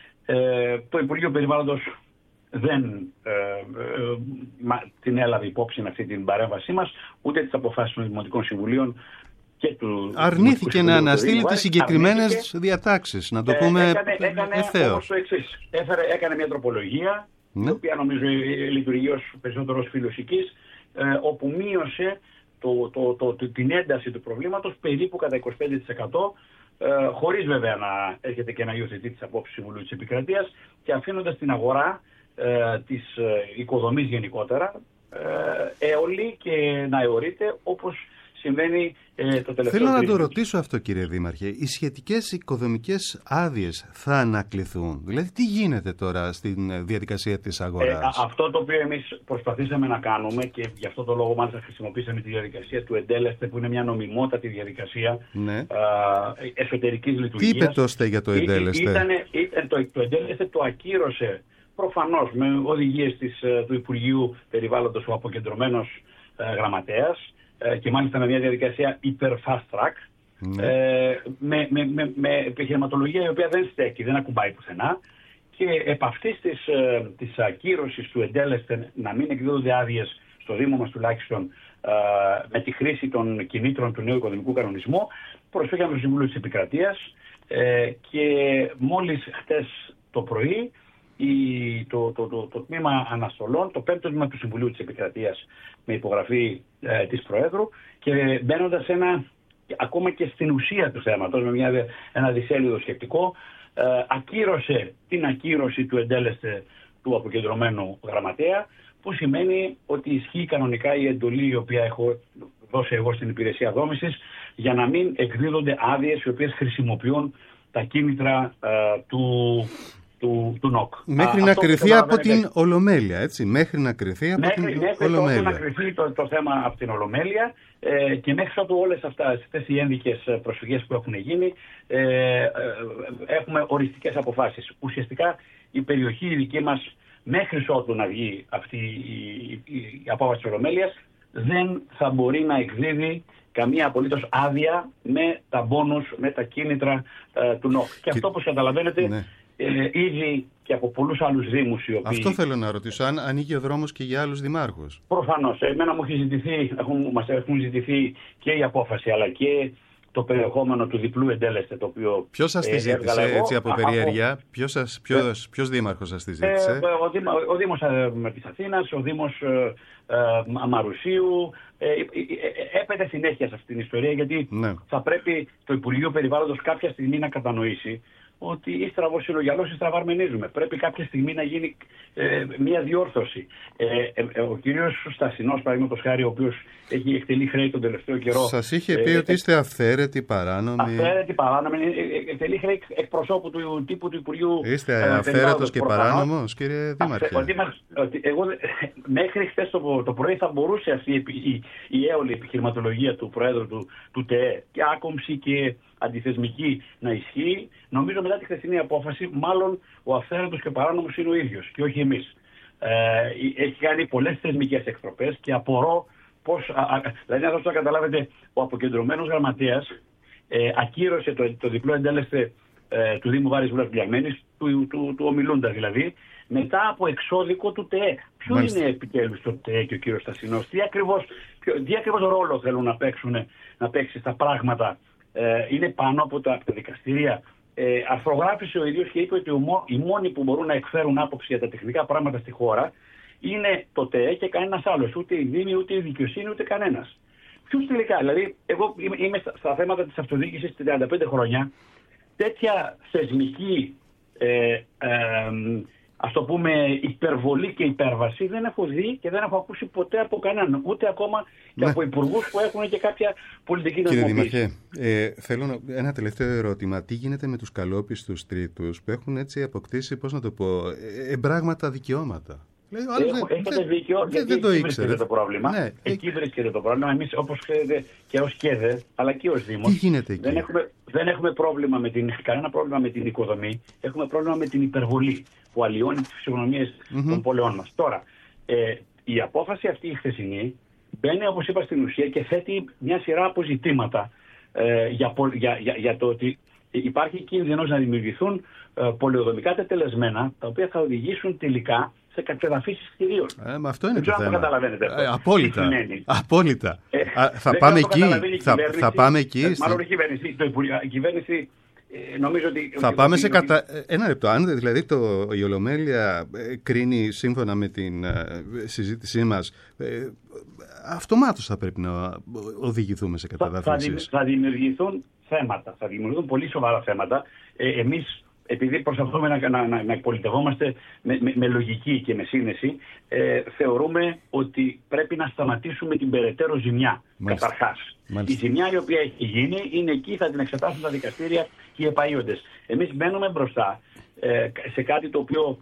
Ε, το Υπουργείο Περιβάλλοντος δεν ε, ε, μα, την έλαβε υπόψη αυτή την παρέμβασή μας, ούτε τις αποφάσεις των Δημοτικών Συμβουλίων και του... Αρνήθηκε να αναστείλει τις συγκεκριμένες αρνήθηκε, διατάξεις, να το ε, πούμε ευθέως. Έκανε, έκανε μια τροπολογία, ναι. η οποία νομίζω λειτουργεί ως περισσότερο ως φιλοσικής, ε, όπου μείωσε το, το, το, το, την ένταση του προβλήματος περίπου κατά είκοσι πέντε τοις εκατό, ε, χωρίς βέβαια να έρχεται και να υιοθετεί τις απόψεις του Συμβουλίου της Επικρατείας και αφήνοντας την αγορά ε, της ε, οικοδομής γενικότερα ε, έολη και να αιωρείται όπως συμβαίνει ε, το τελευταίο. Θέλω να το ρωτήσω αυτό, κύριε Δήμαρχε. Οι σχετικές οικοδομικές άδειες θα ανακληθούν? Δηλαδή, τι γίνεται τώρα στην διαδικασία της αγοράς? Ε, αυτό το οποίο εμείς προσπαθήσαμε να κάνουμε, και γι' αυτό το λόγο μάλιστα χρησιμοποίησαμε τη διαδικασία του εντέλεσθε, που είναι μια νομιμότατη διαδικασία, ναι, α, εσωτερικής λειτουργίας. Τι είπε το για το εντέλεσθε? Ήταν, ήταν, το, το εντέλεσθε το ακύρωσε προφανώς με οδηγίες της, του Υπουργείου Περιβάλλοντος ο αποκεντρωμένος ε, γραμματέας, και μάλιστα με μια διαδικασία υπερ fast track, mm. ε, με, με, με, με επιχειρηματολογία η οποία δεν στέκει, δεν ακουμπάει πουθενά, και επ' αυτής της, ε, της ακύρωσης του εντέλεσθε να μην εκδίδονται άδειες στο Δήμο μας τουλάχιστον ε, με τη χρήση των κινήτρων του νέου οικοδομικού κανονισμού, προσφύγαμε στο Συμβούλιο της Επικρατείας ε, και μόλις χτες το πρωί Η, το, το, το, το τμήμα αναστολών, το πέμπτο τμήμα του Συμβουλίου της Επικρατείας με υπογραφή ε, της Προέδρου, και μπαίνοντας ένα, ακόμα και στην ουσία του θέματος, με μια, ένα δυσέλιδο σκεπτικό, ε, ακύρωσε την ακύρωση του εντέλεσθε του αποκεντρωμένου γραμματέα, που σημαίνει ότι ισχύει κανονικά η εντολή η οποία έχω δώσει εγώ στην υπηρεσία δόμησης, για να μην εκδίδονται άδειες οι οποίες χρησιμοποιούν τα κίνητρα ε, του Του, του ΝΟΚ. Μέχρι Α, να κρυθεί από την μέχρι... Ολομέλεια, έτσι. Μέχρι να κρυθεί από μέχρι, την μέχρι Ολομέλεια. Μέχρι να κρυθεί το, το θέμα από την Ολομέλεια ε, και μέχρι ότου όλες αυτές οι ένδικες προσφυγές που έχουν γίνει ε, ε, έχουμε οριστικές αποφάσεις. Ουσιαστικά η περιοχή η δική μας, μέχρι ότου να βγει αυτή η, η, η απόφαση της Ολομέλειας, δεν θα μπορεί να εκδίδει καμία απολύτως άδεια με τα μπόνους, με τα κίνητρα ε, του ΝΟΚ. Και, και αυτό, όπως καταλαβαίνετε, ναι. Ε, ήδη και από πολλούς άλλους δήμους οι οποίοι... Αυτό θέλω να ρωτήσω, αν ανοίγει ο δρόμος και για άλλους δημάρχους. Προφανώς. Εμένα μου έχει ζητηθεί, έχουν, μας έχουν ζητηθεί και η απόφαση, αλλά και το περιεχόμενο του διπλού εντέλεσθε, το οποίο... Ποιος σας τη ζήτησε, ε, έτσι από περιέργεια, από... ποιος, σας, ποιος, ε, ποιος δήμαρχος σας τη ζήτησε? Ε, ο, Δήμα, ο Δήμος ε, της Αθήνας, ο Δήμος ε, ε, Αμαρουσίου, ε, ε, ε, έπεται συνέχεια σε αυτήν την ιστορία, γιατί ναι. θα πρέπει το Υπουργείο Περιβάλλοντος κάποια στιγμή να κατανοήσει ότι ή στραβοσυλλογιαλώς ή στραβαρμενίζουμε. Πρέπει κάποια στιγμή να γίνει ε, μια διόρθωση. Ε, ε, ο κύριος Στασινός, παραδείγματος χάρη, ο οποίος έχει εκτελεί χρέη τον τελευταίο καιρό. Σας είχε πει ε, ότι είστε αυθαίρετοι, παράνομοι. Αυθαίρετοι, παράνομοι. Εκτελεί χρέη εκπροσώπου του τύπου του Υπουργείου. Είστε ε, αυθαίρετος και παράνομος, κύριε Δήμαρχε? Εγώ, μέχρι χθες το, το πρωί θα μπορούσε αυτή η, η, η έολη επιχειρηματολογία του Προέδρου του, του ΤΕΕ, και άκομψη και αντιθεσμική, να ισχύει. Νομίζω μετά τη χθεσινή απόφαση, μάλλον ο αυθαίρετος και παράνομος είναι ο ίδιος και όχι εμείς. Ε, έχει κάνει πολλές θεσμικές εκτροπές και απορώ πώς. Α, α, δηλαδή, να δώσω να καταλάβετε, ο αποκεντρωμένος γραμματέας ε, ακύρωσε το, το διπλό εντέλεσθε ε, του Δήμου Βάρης Βουλάς Βλιαγμένης, του, του, του ομιλούντα δηλαδή, μετά από εξώδικο του ΤΕΕ. Ποιο Μάλιστα. είναι επιτέλους το ΤΕΕ και ο κύριος Στασινός? Τι ακριβώς, ποιο, τι ακριβώς ρόλο θέλουν να, παίξουν, να παίξει στα πράγματα? Ε, είναι πάνω από τα δικαστήρια. Ε, αρθρογράφησε ο ίδιος και είπε ότι οι μόνοι που μπορούν να εκφέρουν άποψη για τα τεχνικά πράγματα στη χώρα είναι το ΤΕΕ και κανένας άλλος. Ούτε η Δήμη, ούτε η δικαιοσύνη, ούτε κανένας. Ποιους τελικά? Δηλαδή, εγώ είμαι στα θέματα της αυτοδιοίκησης τριάντα πέντε χρόνια. Τέτοια θεσμική, ε, ε, ας το πούμε, υπερβολή και υπέρβαση δεν έχω δει και δεν έχω ακούσει ποτέ από κανέναν. Ούτε ακόμα και ναι. από υπουργούς που έχουν και κάποια πολιτική νομιμοποίηση. Κύριε Δήμαρχε, ε, θέλω να, ένα τελευταίο ερώτημα. Τι γίνεται με τους καλόπιστους τρίτους που έχουν έτσι αποκτήσει, πώς να το πω, εμπράγματα δικαιώματα? Έχετε δίκιο, δεν, γιατί δεν το εκεί ήξερε. βρίσκεται το πρόβλημα. Ναι, εκεί βρίσκεται το πρόβλημα. Εμείς, όπως ξέρετε, και ως ΚΕΔΕ, αλλά και ως Δήμος, τι γίνεται εκεί? Δεν έχουμε, δεν έχουμε πρόβλημα με την, κανένα πρόβλημα με την οικοδομή. Έχουμε πρόβλημα με την υπερβολή που αλλοιώνει τις φυσιογνωμίες mm-hmm. των πόλεων μας. Τώρα, ε, η απόφαση αυτή η χθεσινή μπαίνει, όπως είπα, στην ουσία και θέτει μια σειρά αποζητήματα ε, για, για, για, για το ότι υπάρχει κίνδυνος να δημιουργηθούν ε, πολεοδομικά τετελεσμένα, τα οποία θα οδηγήσουν τελικά σε κατεδαφίσεις κτηρίων. Ε, μα αυτό είναι δεν το θέμα. Καταλαβαίνετε. Ε, απόλυτα. απόλυτα. Ε, θα, θα, πάμε εκεί, θα, θα πάμε εκεί. Ε, μάλλον η κυβέρνηση, το Υπουργείο, η κυβέρνηση ε, νομίζω ότι... Θα πάμε σε κατα... Ένα λεπτό. Αν δηλαδή το, η Ολομέλεια ε, κρίνει σύμφωνα με την ε, συζήτησή μας, ε, αυτομάτως θα πρέπει να οδηγηθούμε σε καταδαφίσεις. Θα, θα δημιουργηθούν θέματα. Θα δημιουργηθούν πολύ σοβαρά θέματα. Ε, εμείς επειδή προσπαθούμε να, να, να, να εκπολιτευόμαστε με, με, με λογική και με σύνεση, ε, θεωρούμε ότι πρέπει να σταματήσουμε την περαιτέρω ζημιά. Καταρχάς. Η ζημιά η οποία έχει γίνει είναι εκεί, θα την εξετάσουν τα δικαστήρια και οι επαΐοντες. Εμείς μένουμε μπροστά ε, σε κάτι το οποίο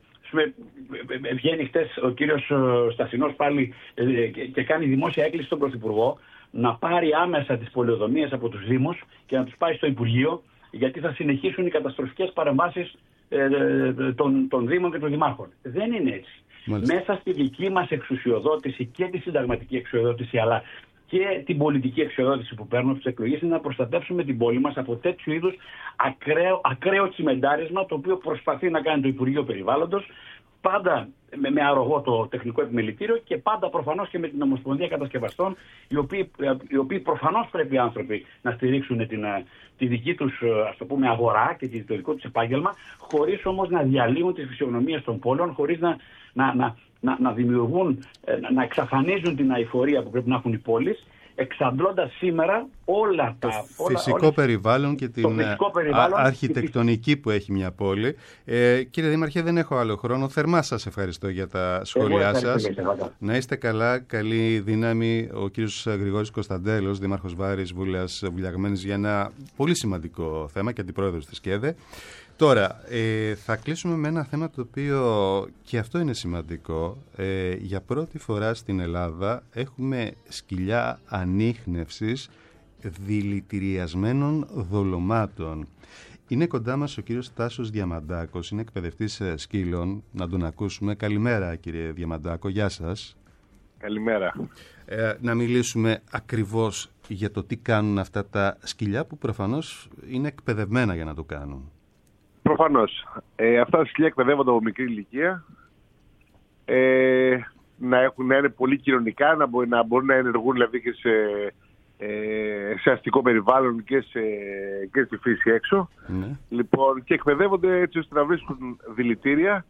βγαίνει χτες ο κύριος Στασινός πάλι ε, και, και κάνει δημόσια έκκληση στον Πρωθυπουργό να πάρει άμεσα τις πολεοδομίες από τους Δήμους και να τους πάει στο Υπουργείο, γιατί θα συνεχίσουν οι καταστροφικές παρεμβάσεις ε, των, των Δήμων και των Δημάρχων. Δεν είναι έτσι. Μάλιστα. Μέσα στη δική μας εξουσιοδότηση και τη συνταγματική εξουσιοδότηση, αλλά και την πολιτική εξουσιοδότηση που παίρνουμε από τις εκλογές, είναι να προστατεύσουμε την πόλη μας από τέτοιου είδους ακραίο, ακραίο τσιμεντάρισμα, το οποίο προσπαθεί να κάνει το Υπουργείο Περιβάλλοντος, πάντα με, με αρρωγό το τεχνικό επιμελητήριο και πάντα προφανώς και με την Ομοσπονδία Κατασκευαστών, οι οποίοι, οι οποίοι προφανώς πρέπει οι άνθρωποι να στηρίξουν την, τη δική τους, ας το πούμε, αγορά και το δικό τους επάγγελμα, χωρίς όμως να διαλύουν τις φυσιογνωμίες των πόλεων, χωρίς να, να, να, να, να δημιουργούν, να, να εξαφανίζουν την αειφορία που πρέπει να έχουν οι πόλεις, εξαντλώντας σήμερα όλα το τα... φυσικό όλα, περιβάλλον και την περιβάλλον, αρχιτεκτονική που έχει μια πόλη. Ε, κύριε Δήμαρχε, δεν έχω άλλο χρόνο. Θερμά σας ευχαριστώ για τα σχόλιά σας. Να είστε καλά, καλή δύναμη. Ο κύριος Γρηγόρης Κωνσταντέλος, Δήμαρχος Βάρης, Βουλιάς, Βουλιαγμένης, για ένα πολύ σημαντικό θέμα και αντιπρόεδρος της ΚΕΔΕ. Τώρα, ε, θα κλείσουμε με ένα θέμα το οποίο και αυτό είναι σημαντικό. Ε, για πρώτη φορά στην Ελλάδα έχουμε σκυλιά ανίχνευσης δηλητηριασμένων δολωμάτων. Είναι κοντά μας ο κύριος Τάσος Διαμαντάκος, είναι εκπαιδευτής σκύλων. Να τον ακούσουμε. Καλημέρα κύριε Διαμαντάκο, γεια σας. Καλημέρα. Ε, να μιλήσουμε ακριβώς για το τι κάνουν αυτά τα σκυλιά που προφανώς είναι εκπαιδευμένα για να το κάνουν. Προφανώς. Ε, αυτά τα σκυλιά εκπαιδεύονται από μικρή ηλικία. Ε, να, έχουν, να είναι πολύ κοινωνικά, να, μπορεί, να μπορούν να ενεργούν δηλαδή και σε, ε, σε αστικό περιβάλλον και, σε, και στη φύση έξω. Ναι. Λοιπόν, και εκπαιδεύονται έτσι ώστε να βρίσκουν δηλητήρια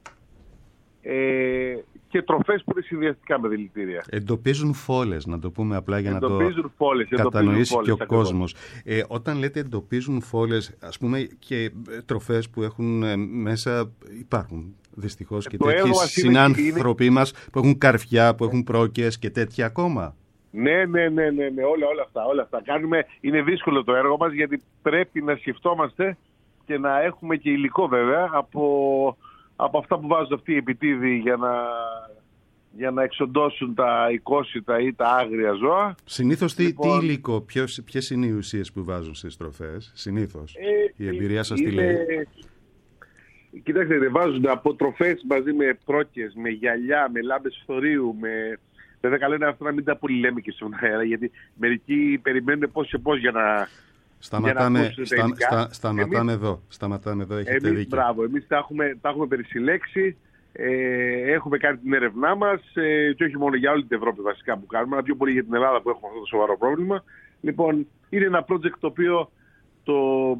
ε, και τροφές που είναι συνδυαστικά με δηλητήρια. Εντοπίζουν φόλες, να το πούμε απλά για εντοπίζουν να το φόλες, κατανοήσει φόλες, και ο ακριβώς. κόσμος. Ε, όταν λέτε εντοπίζουν φόλες, ας πούμε και τροφές που έχουν ε, μέσα, υπάρχουν δυστυχώς και τέτοιοι συνάνθρωποι είναι... μας που έχουν καρφιά, που έχουν πρόκειες και τέτοια ακόμα. Ναι, ναι, ναι, ναι, ναι, όλα, όλα αυτά, όλα αυτά. Κάνουμε, είναι δύσκολο το έργο μας γιατί πρέπει να σκεφτόμαστε και να έχουμε και υλικό βέβαια από... από αυτά που βάζουν αυτοί οι επιτίδοι για να, για να εξοντώσουν τα οικόσιτα ή τα άγρια ζώα. Συνήθως τι, λοιπόν, τι υλικό, ποιος, ποιες είναι οι ουσίες που βάζουν στις τροφές, συνήθως, ε, η εμπειρία σας είναι, τι λέει. Κοιτάξτε, βάζουν από τροφές μαζί με πρόκες, με γυαλιά, με λάμπες φθορείου, με... Βέβαια καλό είναι αυτό να μην τα πολύ λέμε και στον αέρα, γιατί μερικοί περιμένουν πώς και πώς για να... Σταματάμε, στα, στα, σταματάμε εμείς, εδώ, σταματάμε εδώ, έχετε εμείς, δίκιο. Μπράβο, εμείς τα έχουμε, τα έχουμε περισυλλέξει, ε, έχουμε κάνει την έρευνά μας ε, και όχι μόνο για όλη την Ευρώπη βασικά που κάνουμε, αλλά πιο πολύ για την Ελλάδα που έχουμε αυτό το σοβαρό πρόβλημα. Λοιπόν, είναι ένα project το οποίο το,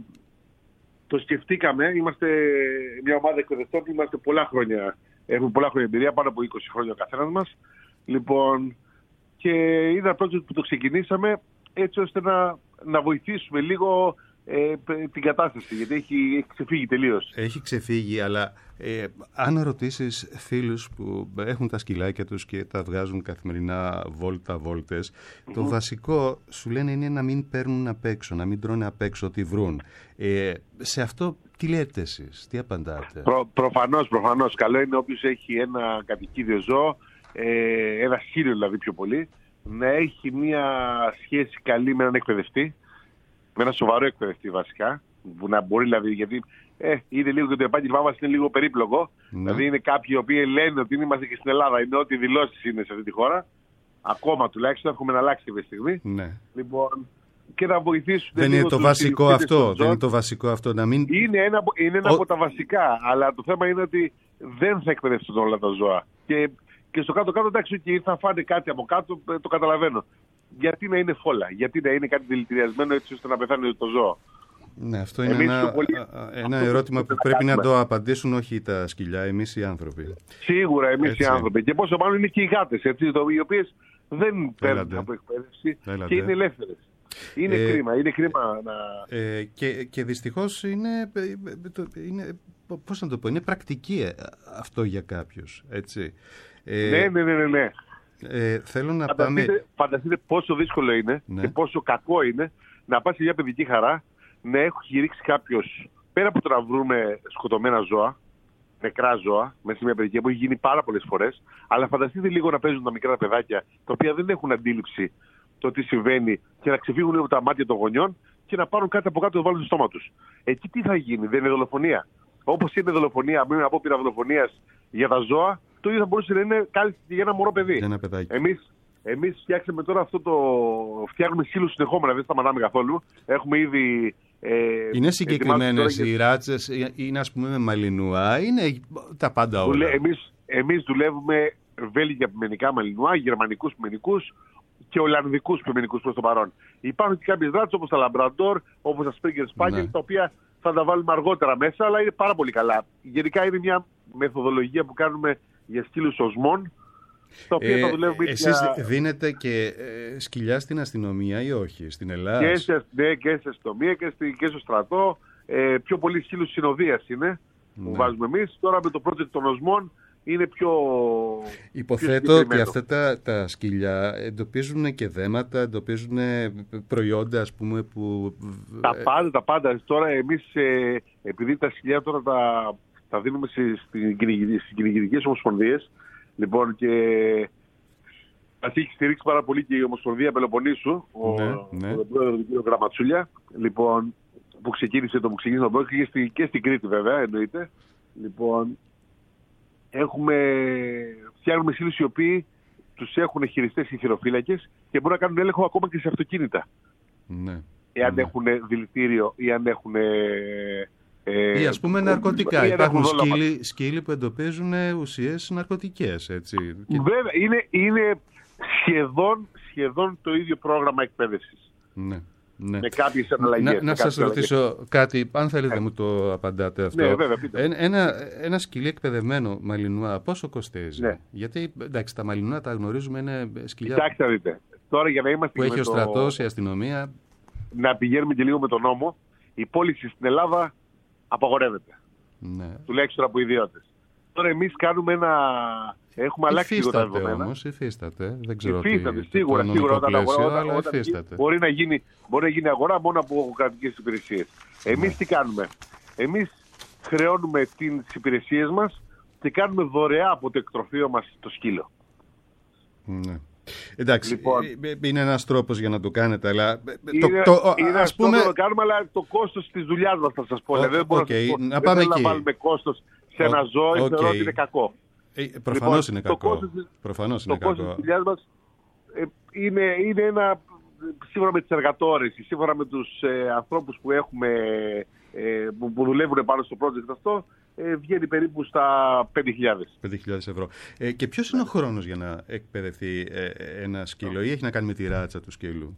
το σκεφτήκαμε, είμαστε μια ομάδα εκπαιδευτών που είμαστε πολλά χρόνια, έχουμε πολλά χρόνια εμπειρία, πάνω από είκοσι χρόνια ο καθένας μας. Λοιπόν, και είναι ένα project που το ξεκινήσαμε έτσι ώστε να, να βοηθήσουμε λίγο ε, την κατάσταση, γιατί έχει, έχει ξεφύγει τελείως. Έχει ξεφύγει, αλλά ε, αν ρωτήσεις φίλους που έχουν τα σκυλάκια τους και τα βγάζουν καθημερινά βόλτα, βόλτες, mm-hmm. το βασικό σου λένε είναι να μην παίρνουν απ' έξω, να μην τρώνε απ' έξω ό,τι βρουν. Ε, σε αυτό τι λέτε εσείς, τι απαντάτε? Προ, προφανώς, προφανώς. Καλό είναι όποιος έχει ένα κατοικίδιο ζώο, ε, ένα σκύλο δηλαδή πιο πολύ, να έχει μια σχέση καλή με έναν εκπαιδευτή, με ένα σοβαρό εκπαιδευτή βασικά, που να μπορεί δηλαδή, γιατί ε, είναι λίγο και το επάγγελμά μας είναι λίγο περίπλοκο. Ναι. Δηλαδή είναι κάποιοι οι οποίοι λένε ότι είμαστε και στην Ελλάδα, είναι ό,τι δηλώσεις είναι σε αυτή τη χώρα. Ακόμα τουλάχιστον έχουμε να αλλάξει αυτή τη στιγμή. Ναι. Λοιπόν, και να βοηθήσουν. Δεν είναι το βασικό αυτό. Δεν είναι το βασικό αυτό να μην. Είναι ένα, είναι ένα Ο... από τα βασικά, αλλά το θέμα είναι ότι δεν θα εκπαιδευτούν όλα τα ζώα. Και Και στο κάτω-κάτω, εντάξει, και θα φάνε κάτι από κάτω, το καταλαβαίνω. Γιατί να είναι φόλα, γιατί να είναι κάτι δηλητηριασμένο έτσι ώστε να πεθάνει το ζώο. Ναι, αυτό είναι εμείς ένα, πολύ... ένα αυτό ερώτημα που, που πρέπει να, να το απαντήσουν όχι τα σκυλιά, εμείς οι άνθρωποι. Σίγουρα εμείς έτσι. οι άνθρωποι. Και πόσο μάλλον είναι και οι γάτες, έτσι, οι οποίες δεν παίρνουν από εκπαίδευση και είναι ελεύθερες. Είναι ε, κρίμα, είναι κρίμα να... Ε, και, και δυστυχώς είναι, είναι, πώς να το πω, είναι πρακτική αυτό για κάποιους, έτσι. Ε, ναι, ναι, ναι, ναι, ναι. Ε, θέλω να φανταστείτε, πάμε... Φανταστείτε πόσο δύσκολο είναι, ναι, και πόσο κακό είναι να πας σε μια παιδική χαρά, να έχει ρίξει κάποιος, πέρα από το να βρούμε σκοτωμένα ζώα, νεκρά ζώα, μέσα σε μια παιδική που έχει γίνει πάρα πολλές φορές, αλλά φανταστείτε λίγο να παίζουν τα μικρά παιδάκια, τα οποία δεν έχουν αντίληψη το τι συμβαίνει, και να ξεφύγουν λίγο από τα μάτια των γονιών και να πάρουν κάτι από κάτω και το βάλουν στο στόμα τους. Εκεί τι θα γίνει, δεν είναι δολοφονία? Όπως είναι δολοφονία, με απόπειρα δολοφονίας για τα ζώα, το ίδιο θα μπορούσε να είναι κάτι για ένα μωρό παιδί. Εμείς, εμείς φτιάξαμε τώρα αυτό το. Φτιάχνουμε σκύλους συνεχόμενα, δεν σταματάμε καθόλου. Έχουμε ήδη. Ε, είναι συγκεκριμένες οι ράτσες, είναι ας πούμε με μαλινουά, είναι τα πάντα όλα. Εμείς, εμείς δουλεύουμε βέλγια πιμενικά μαλινουά, γερμανικούς πιμενικούς και ολλανδικούς πιμενικούς προς το παρόν. Υπάρχουν και κάποιες ράτσες όπως τα λαμπραντόρ, όπως τα σπίγκερ σπάγγελ, ναι, τα οποία θα τα βάλουμε αργότερα μέσα, αλλά είναι πάρα πολύ καλά. Γενικά είναι μια μεθοδολογία που κάνουμε για σκύλους οσμών, τα οποία ε, θα δουλεύουμε. Εσείς για... δίνετε και ε, σκυλιά στην αστυνομία ή όχι, στην Ελλάδα? Και σε, ναι, και σε αστυνομία και, στη, και στο στρατό. Ε, πιο πολλοί σκύλους συνοδείας είναι, ναι, που βάζουμε εμείς. Τώρα με το project των οσμών είναι πιο... Υποθέτω ότι αυτά τα, τα σκυλιά εντοπίζουν και δέματα, εντοπίζουν προϊόντα, ας πούμε, που... Τα πάντα, τα πάντα. Τώρα εμείς, ε, επειδή τα σκυλιά τώρα τα, τα δίνουμε στις κυνηγητικές ομοσπονδίες, λοιπόν, και μας έχει στηρίξει πάρα πολύ και η Ομοσπονδία Πελοποννήσου, ο, ναι, ναι, ο πρόεδρος του κ. Γραμματσούλια, λοιπόν, που ξεκίνησε το που ξεκίνησε το project, και, στη, και στην Κρήτη βέβαια, εννοείται. Λοιπόν, έχουμε, φτιάχνουμε σκύλους οι οποίοι τους έχουν χειριστές οι χειροφύλακες και μπορούν να κάνουν έλεγχο ακόμα και σε αυτοκίνητα. Ναι. Εάν, ναι, έχουν δηλητήριο ή αν έχουν... Ε, ή ας πούμε ναρκωτικά. Υπάρχουν σκύλοι, σκύλοι που εντοπίζουν ουσίες ναρκωτικές, έτσι. Βέβαια, είναι, είναι σχεδόν, σχεδόν το ίδιο πρόγραμμα εκπαίδευσης. Ναι. Ναι. Με κάποιες αναλλαγές. Να, να σας ρωτήσω αλλαγές. κάτι, αν θέλετε, ναι, μου το απαντάτε αυτό. Ναι, βέβαια, ένα, ένα σκυλί εκπαιδευμένο μαλινουά πόσο κοστίζει? Ναι. Γιατί εντάξει, τα μαλινουά τα γνωρίζουμε, είναι σκυλιά. Κοιτάξτε, δείτε. Τώρα για να είμαστε που έχει ο το... στρατός, η αστυνομία. Να πηγαίνουμε και λίγο με τον νόμο. Η πώληση στην Ελλάδα απαγορεύεται. Ναι. Τουλάχιστον από ιδιώτες. Τώρα εμείς κάνουμε ένα... Έχουμε αλλάξει λίγο τα δεδομένα. Όμως, υφίσταται. Δεν ξέρω υφίσταται, τι, σίγουρα, το σίγουρα. Όταν, πλαίσιο, όταν, όταν, όταν υφίσταται. Μπορεί, να γίνει, μπορεί να γίνει αγορά μόνο από κρατικές υπηρεσίες. Εμείς, ναι, τι κάνουμε? Εμείς χρεώνουμε τις υπηρεσίες μας και κάνουμε δωρεά από το εκτροφείο μας το σκύλο. Ναι. Εντάξει, λοιπόν, είναι ένας τρόπος για να το κάνετε, αλλά... Είναι, το, το, είναι ας πούμε... να το κάνουμε, αλλά το κόστος της δουλειάς μας θα σας πω. Ο, δεν μπορούμε okay, να, να πάμε εκεί. Να βάλουμε κόστος σε ένα ζώο, okay, θεωρώ ότι είναι κακό. Ε, προφανώς λοιπόν, είναι κακό. Το κόστος, προφανώς το είναι κόστος κακό. της δουλειάς μας ε, είναι, είναι ένα... Σύμφωνα με τις εργατόρες, σύμφωνα με τους ε, ανθρώπους που έχουμε, ε, που, που δουλεύουν πάνω στο project αυτό, ε, βγαίνει περίπου στα πέντε χιλιάδες. πέντε χιλιάδες ευρώ. Ε, και ποιος είναι ο χρόνος για να εκπαιδευτεί ε, ένα σκύλο, ή έχει να κάνει με τη ράτσα του σκύλου?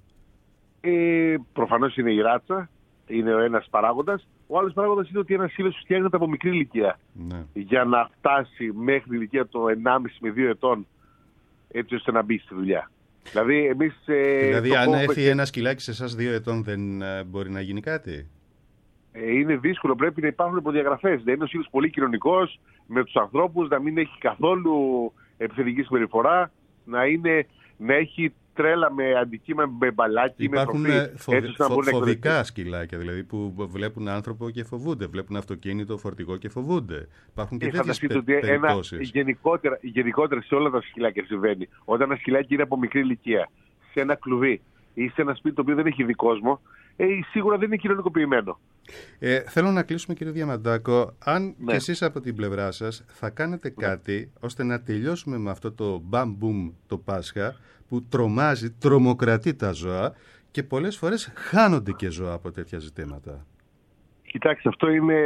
Ε, προφανώς είναι η ράτσα, είναι ο ένας παράγοντας. Ο άλλος παράγοντας είναι ότι ένας σκύλος φτιάχνεται από μικρή ηλικία. Ναι. Για να φτάσει μέχρι την ηλικία των ενάμιση με δύο ετών, έτσι ώστε να μπει στη δουλειά. Δηλαδή, εμείς, δηλαδή ε, αν κόμβε... έρθει ένα σκυλάκι σε εσάς δύο ετών, δεν ε, μπορεί να γίνει κάτι? Ε, είναι δύσκολο, πρέπει να υπάρχουν προδιαγραφές. Δεν είναι ο σκύλος πολύ κοινωνικός με τους ανθρώπους, να μην έχει καθόλου επιθετική συμπεριφορά, να, είναι, να έχει τρέλα με αντικείμενα, με μπαλάκι, υπάρχουν με τροφή. Φοβ... Φο... φοβικά σκυλάκια, δηλαδή που βλέπουν άνθρωπο και φοβούνται, βλέπουν αυτοκίνητο, φορτηγό και φοβούνται. Υπάρχουν και, και τέτοιες πε... περιπτώσεις. Γενικότερα, γενικότερα σε όλα τα σκυλάκια συμβαίνει. Όταν ένα σκυλάκι είναι από μικρή ηλικία, σε ένα κλουβί ή σε ένα σπίτι το οποίο δεν έχει δει κόσμο, ε, σίγουρα δεν είναι κοινωνικοποιημένο. Ε, θέλω να κλείσουμε, κύριε Διαμαντάκο. Αν ναι. και εσείς από την πλευρά σας θα κάνετε ναι. κάτι ώστε να τελειώσουμε με αυτό το μπαμ-μπουμ το Πάσχα, που τρομάζει, τρομοκρατεί τα ζώα και πολλές φορές χάνονται και ζώα από τέτοια ζητήματα. Κοιτάξτε, αυτό είναι,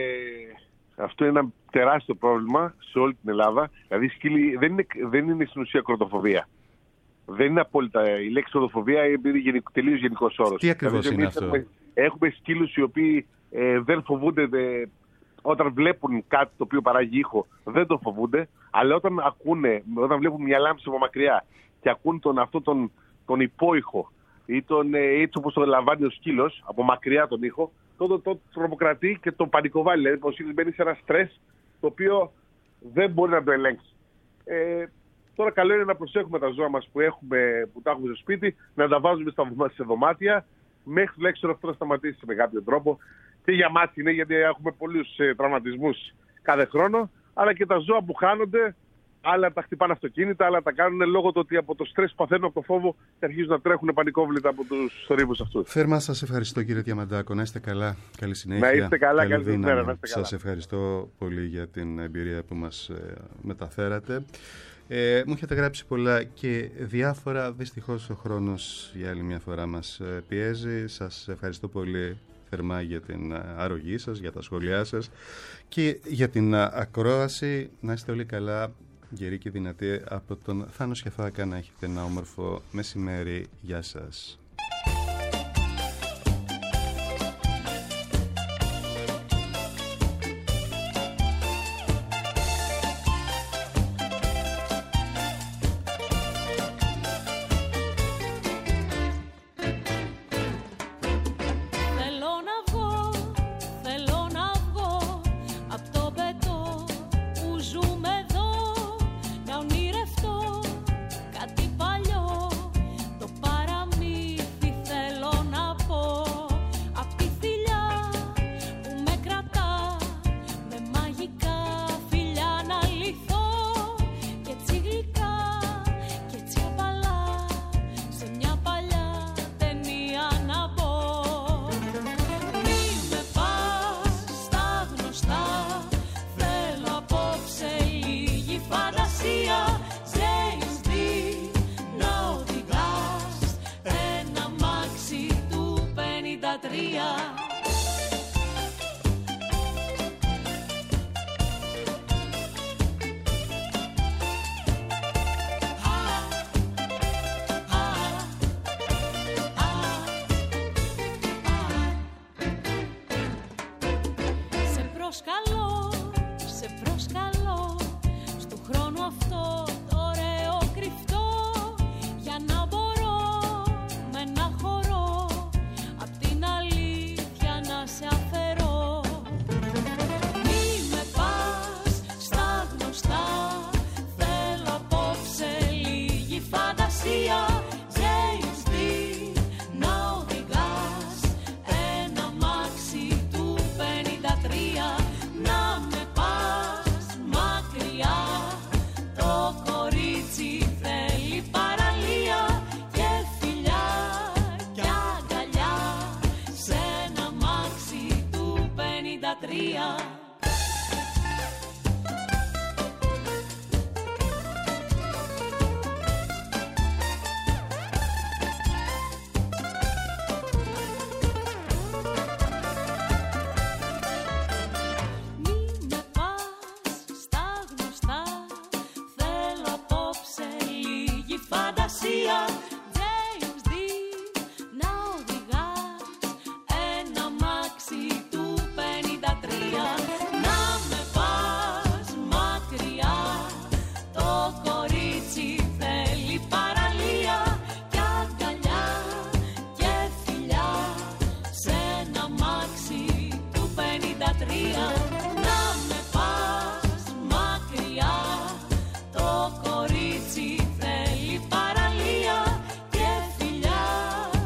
αυτό είναι ένα τεράστιο πρόβλημα σε όλη την Ελλάδα. Δηλαδή, σκύλοι, δεν, είναι, δεν είναι στην ουσία κροτοφοβία. Δεν είναι απόλυτα. Η λέξη κροτοφοβία είναι τελείως γενικός όρος. Τι ακριβώς δηλαδή, είναι αυτό? Έχουμε, έχουμε σκύλους οι οποίοι ε, δεν φοβούνται, δε, όταν βλέπουν κάτι το οποίο παράγει ήχο, δεν το φοβούνται, αλλά όταν ακούνε, όταν βλέπουν μια λάμψη από μακριά και ακούν τον, αυτό τον, τον υπόηχο, ή, τον, έτσι όπως το λαμβάνει ο σκύλος, από μακριά τον ήχο, τότε το, το τρομοκρατεί και τον πανικοβάλλει. Δηλαδή, ο σκύλος μπαίνει σε ένα στρες το οποίο δεν μπορεί να το ελέγξει. Ε, τώρα καλό είναι να προσέχουμε τα ζώα μας που, έχουμε, που τα έχουμε στο σπίτι, να τα βάζουμε στα, σε δωμάτια, μέχρι τουλάχιστον αυτό να σταματήσει με κάποιο τρόπο. Και για μας είναι, γιατί έχουμε πολλούς ε, τραυματισμούς κάθε χρόνο, αλλά και τα ζώα που χάνονται, άλλα τα χτυπάνε αυτοκίνητα, άλλα τα κάνουν λόγω του ότι από το στρες που παθαίνουν, από το φόβο, αρχίζουν να τρέχουν πανικόβλητα από τους θορύβους αυτούς. Θέρμα σας ευχαριστώ, κύριε Διαμαντάκο. Να είστε καλά. Καλή συνέχεια. Να είστε καλά, καλή δύναμη. μέρα. Να είστε καλά. Σας ευχαριστώ πολύ για την εμπειρία που μας ε, μεταφέρατε. Ε, μου έχετε γράψει πολλά και διάφορα. Δυστυχώς ο χρόνος για άλλη μια φορά μας πιέζει. Σας ευχαριστώ πολύ θερμά για την αρρωγή σας, για τα σχόλιά σας και για την ακρόαση. Να είστε όλοι καλά, γεροί και δυνατοί. Από τον Θάνο Σκεφάκα να έχετε ένα όμορφο μεσημέρι. Γεια σας.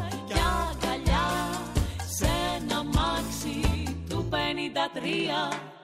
Τρία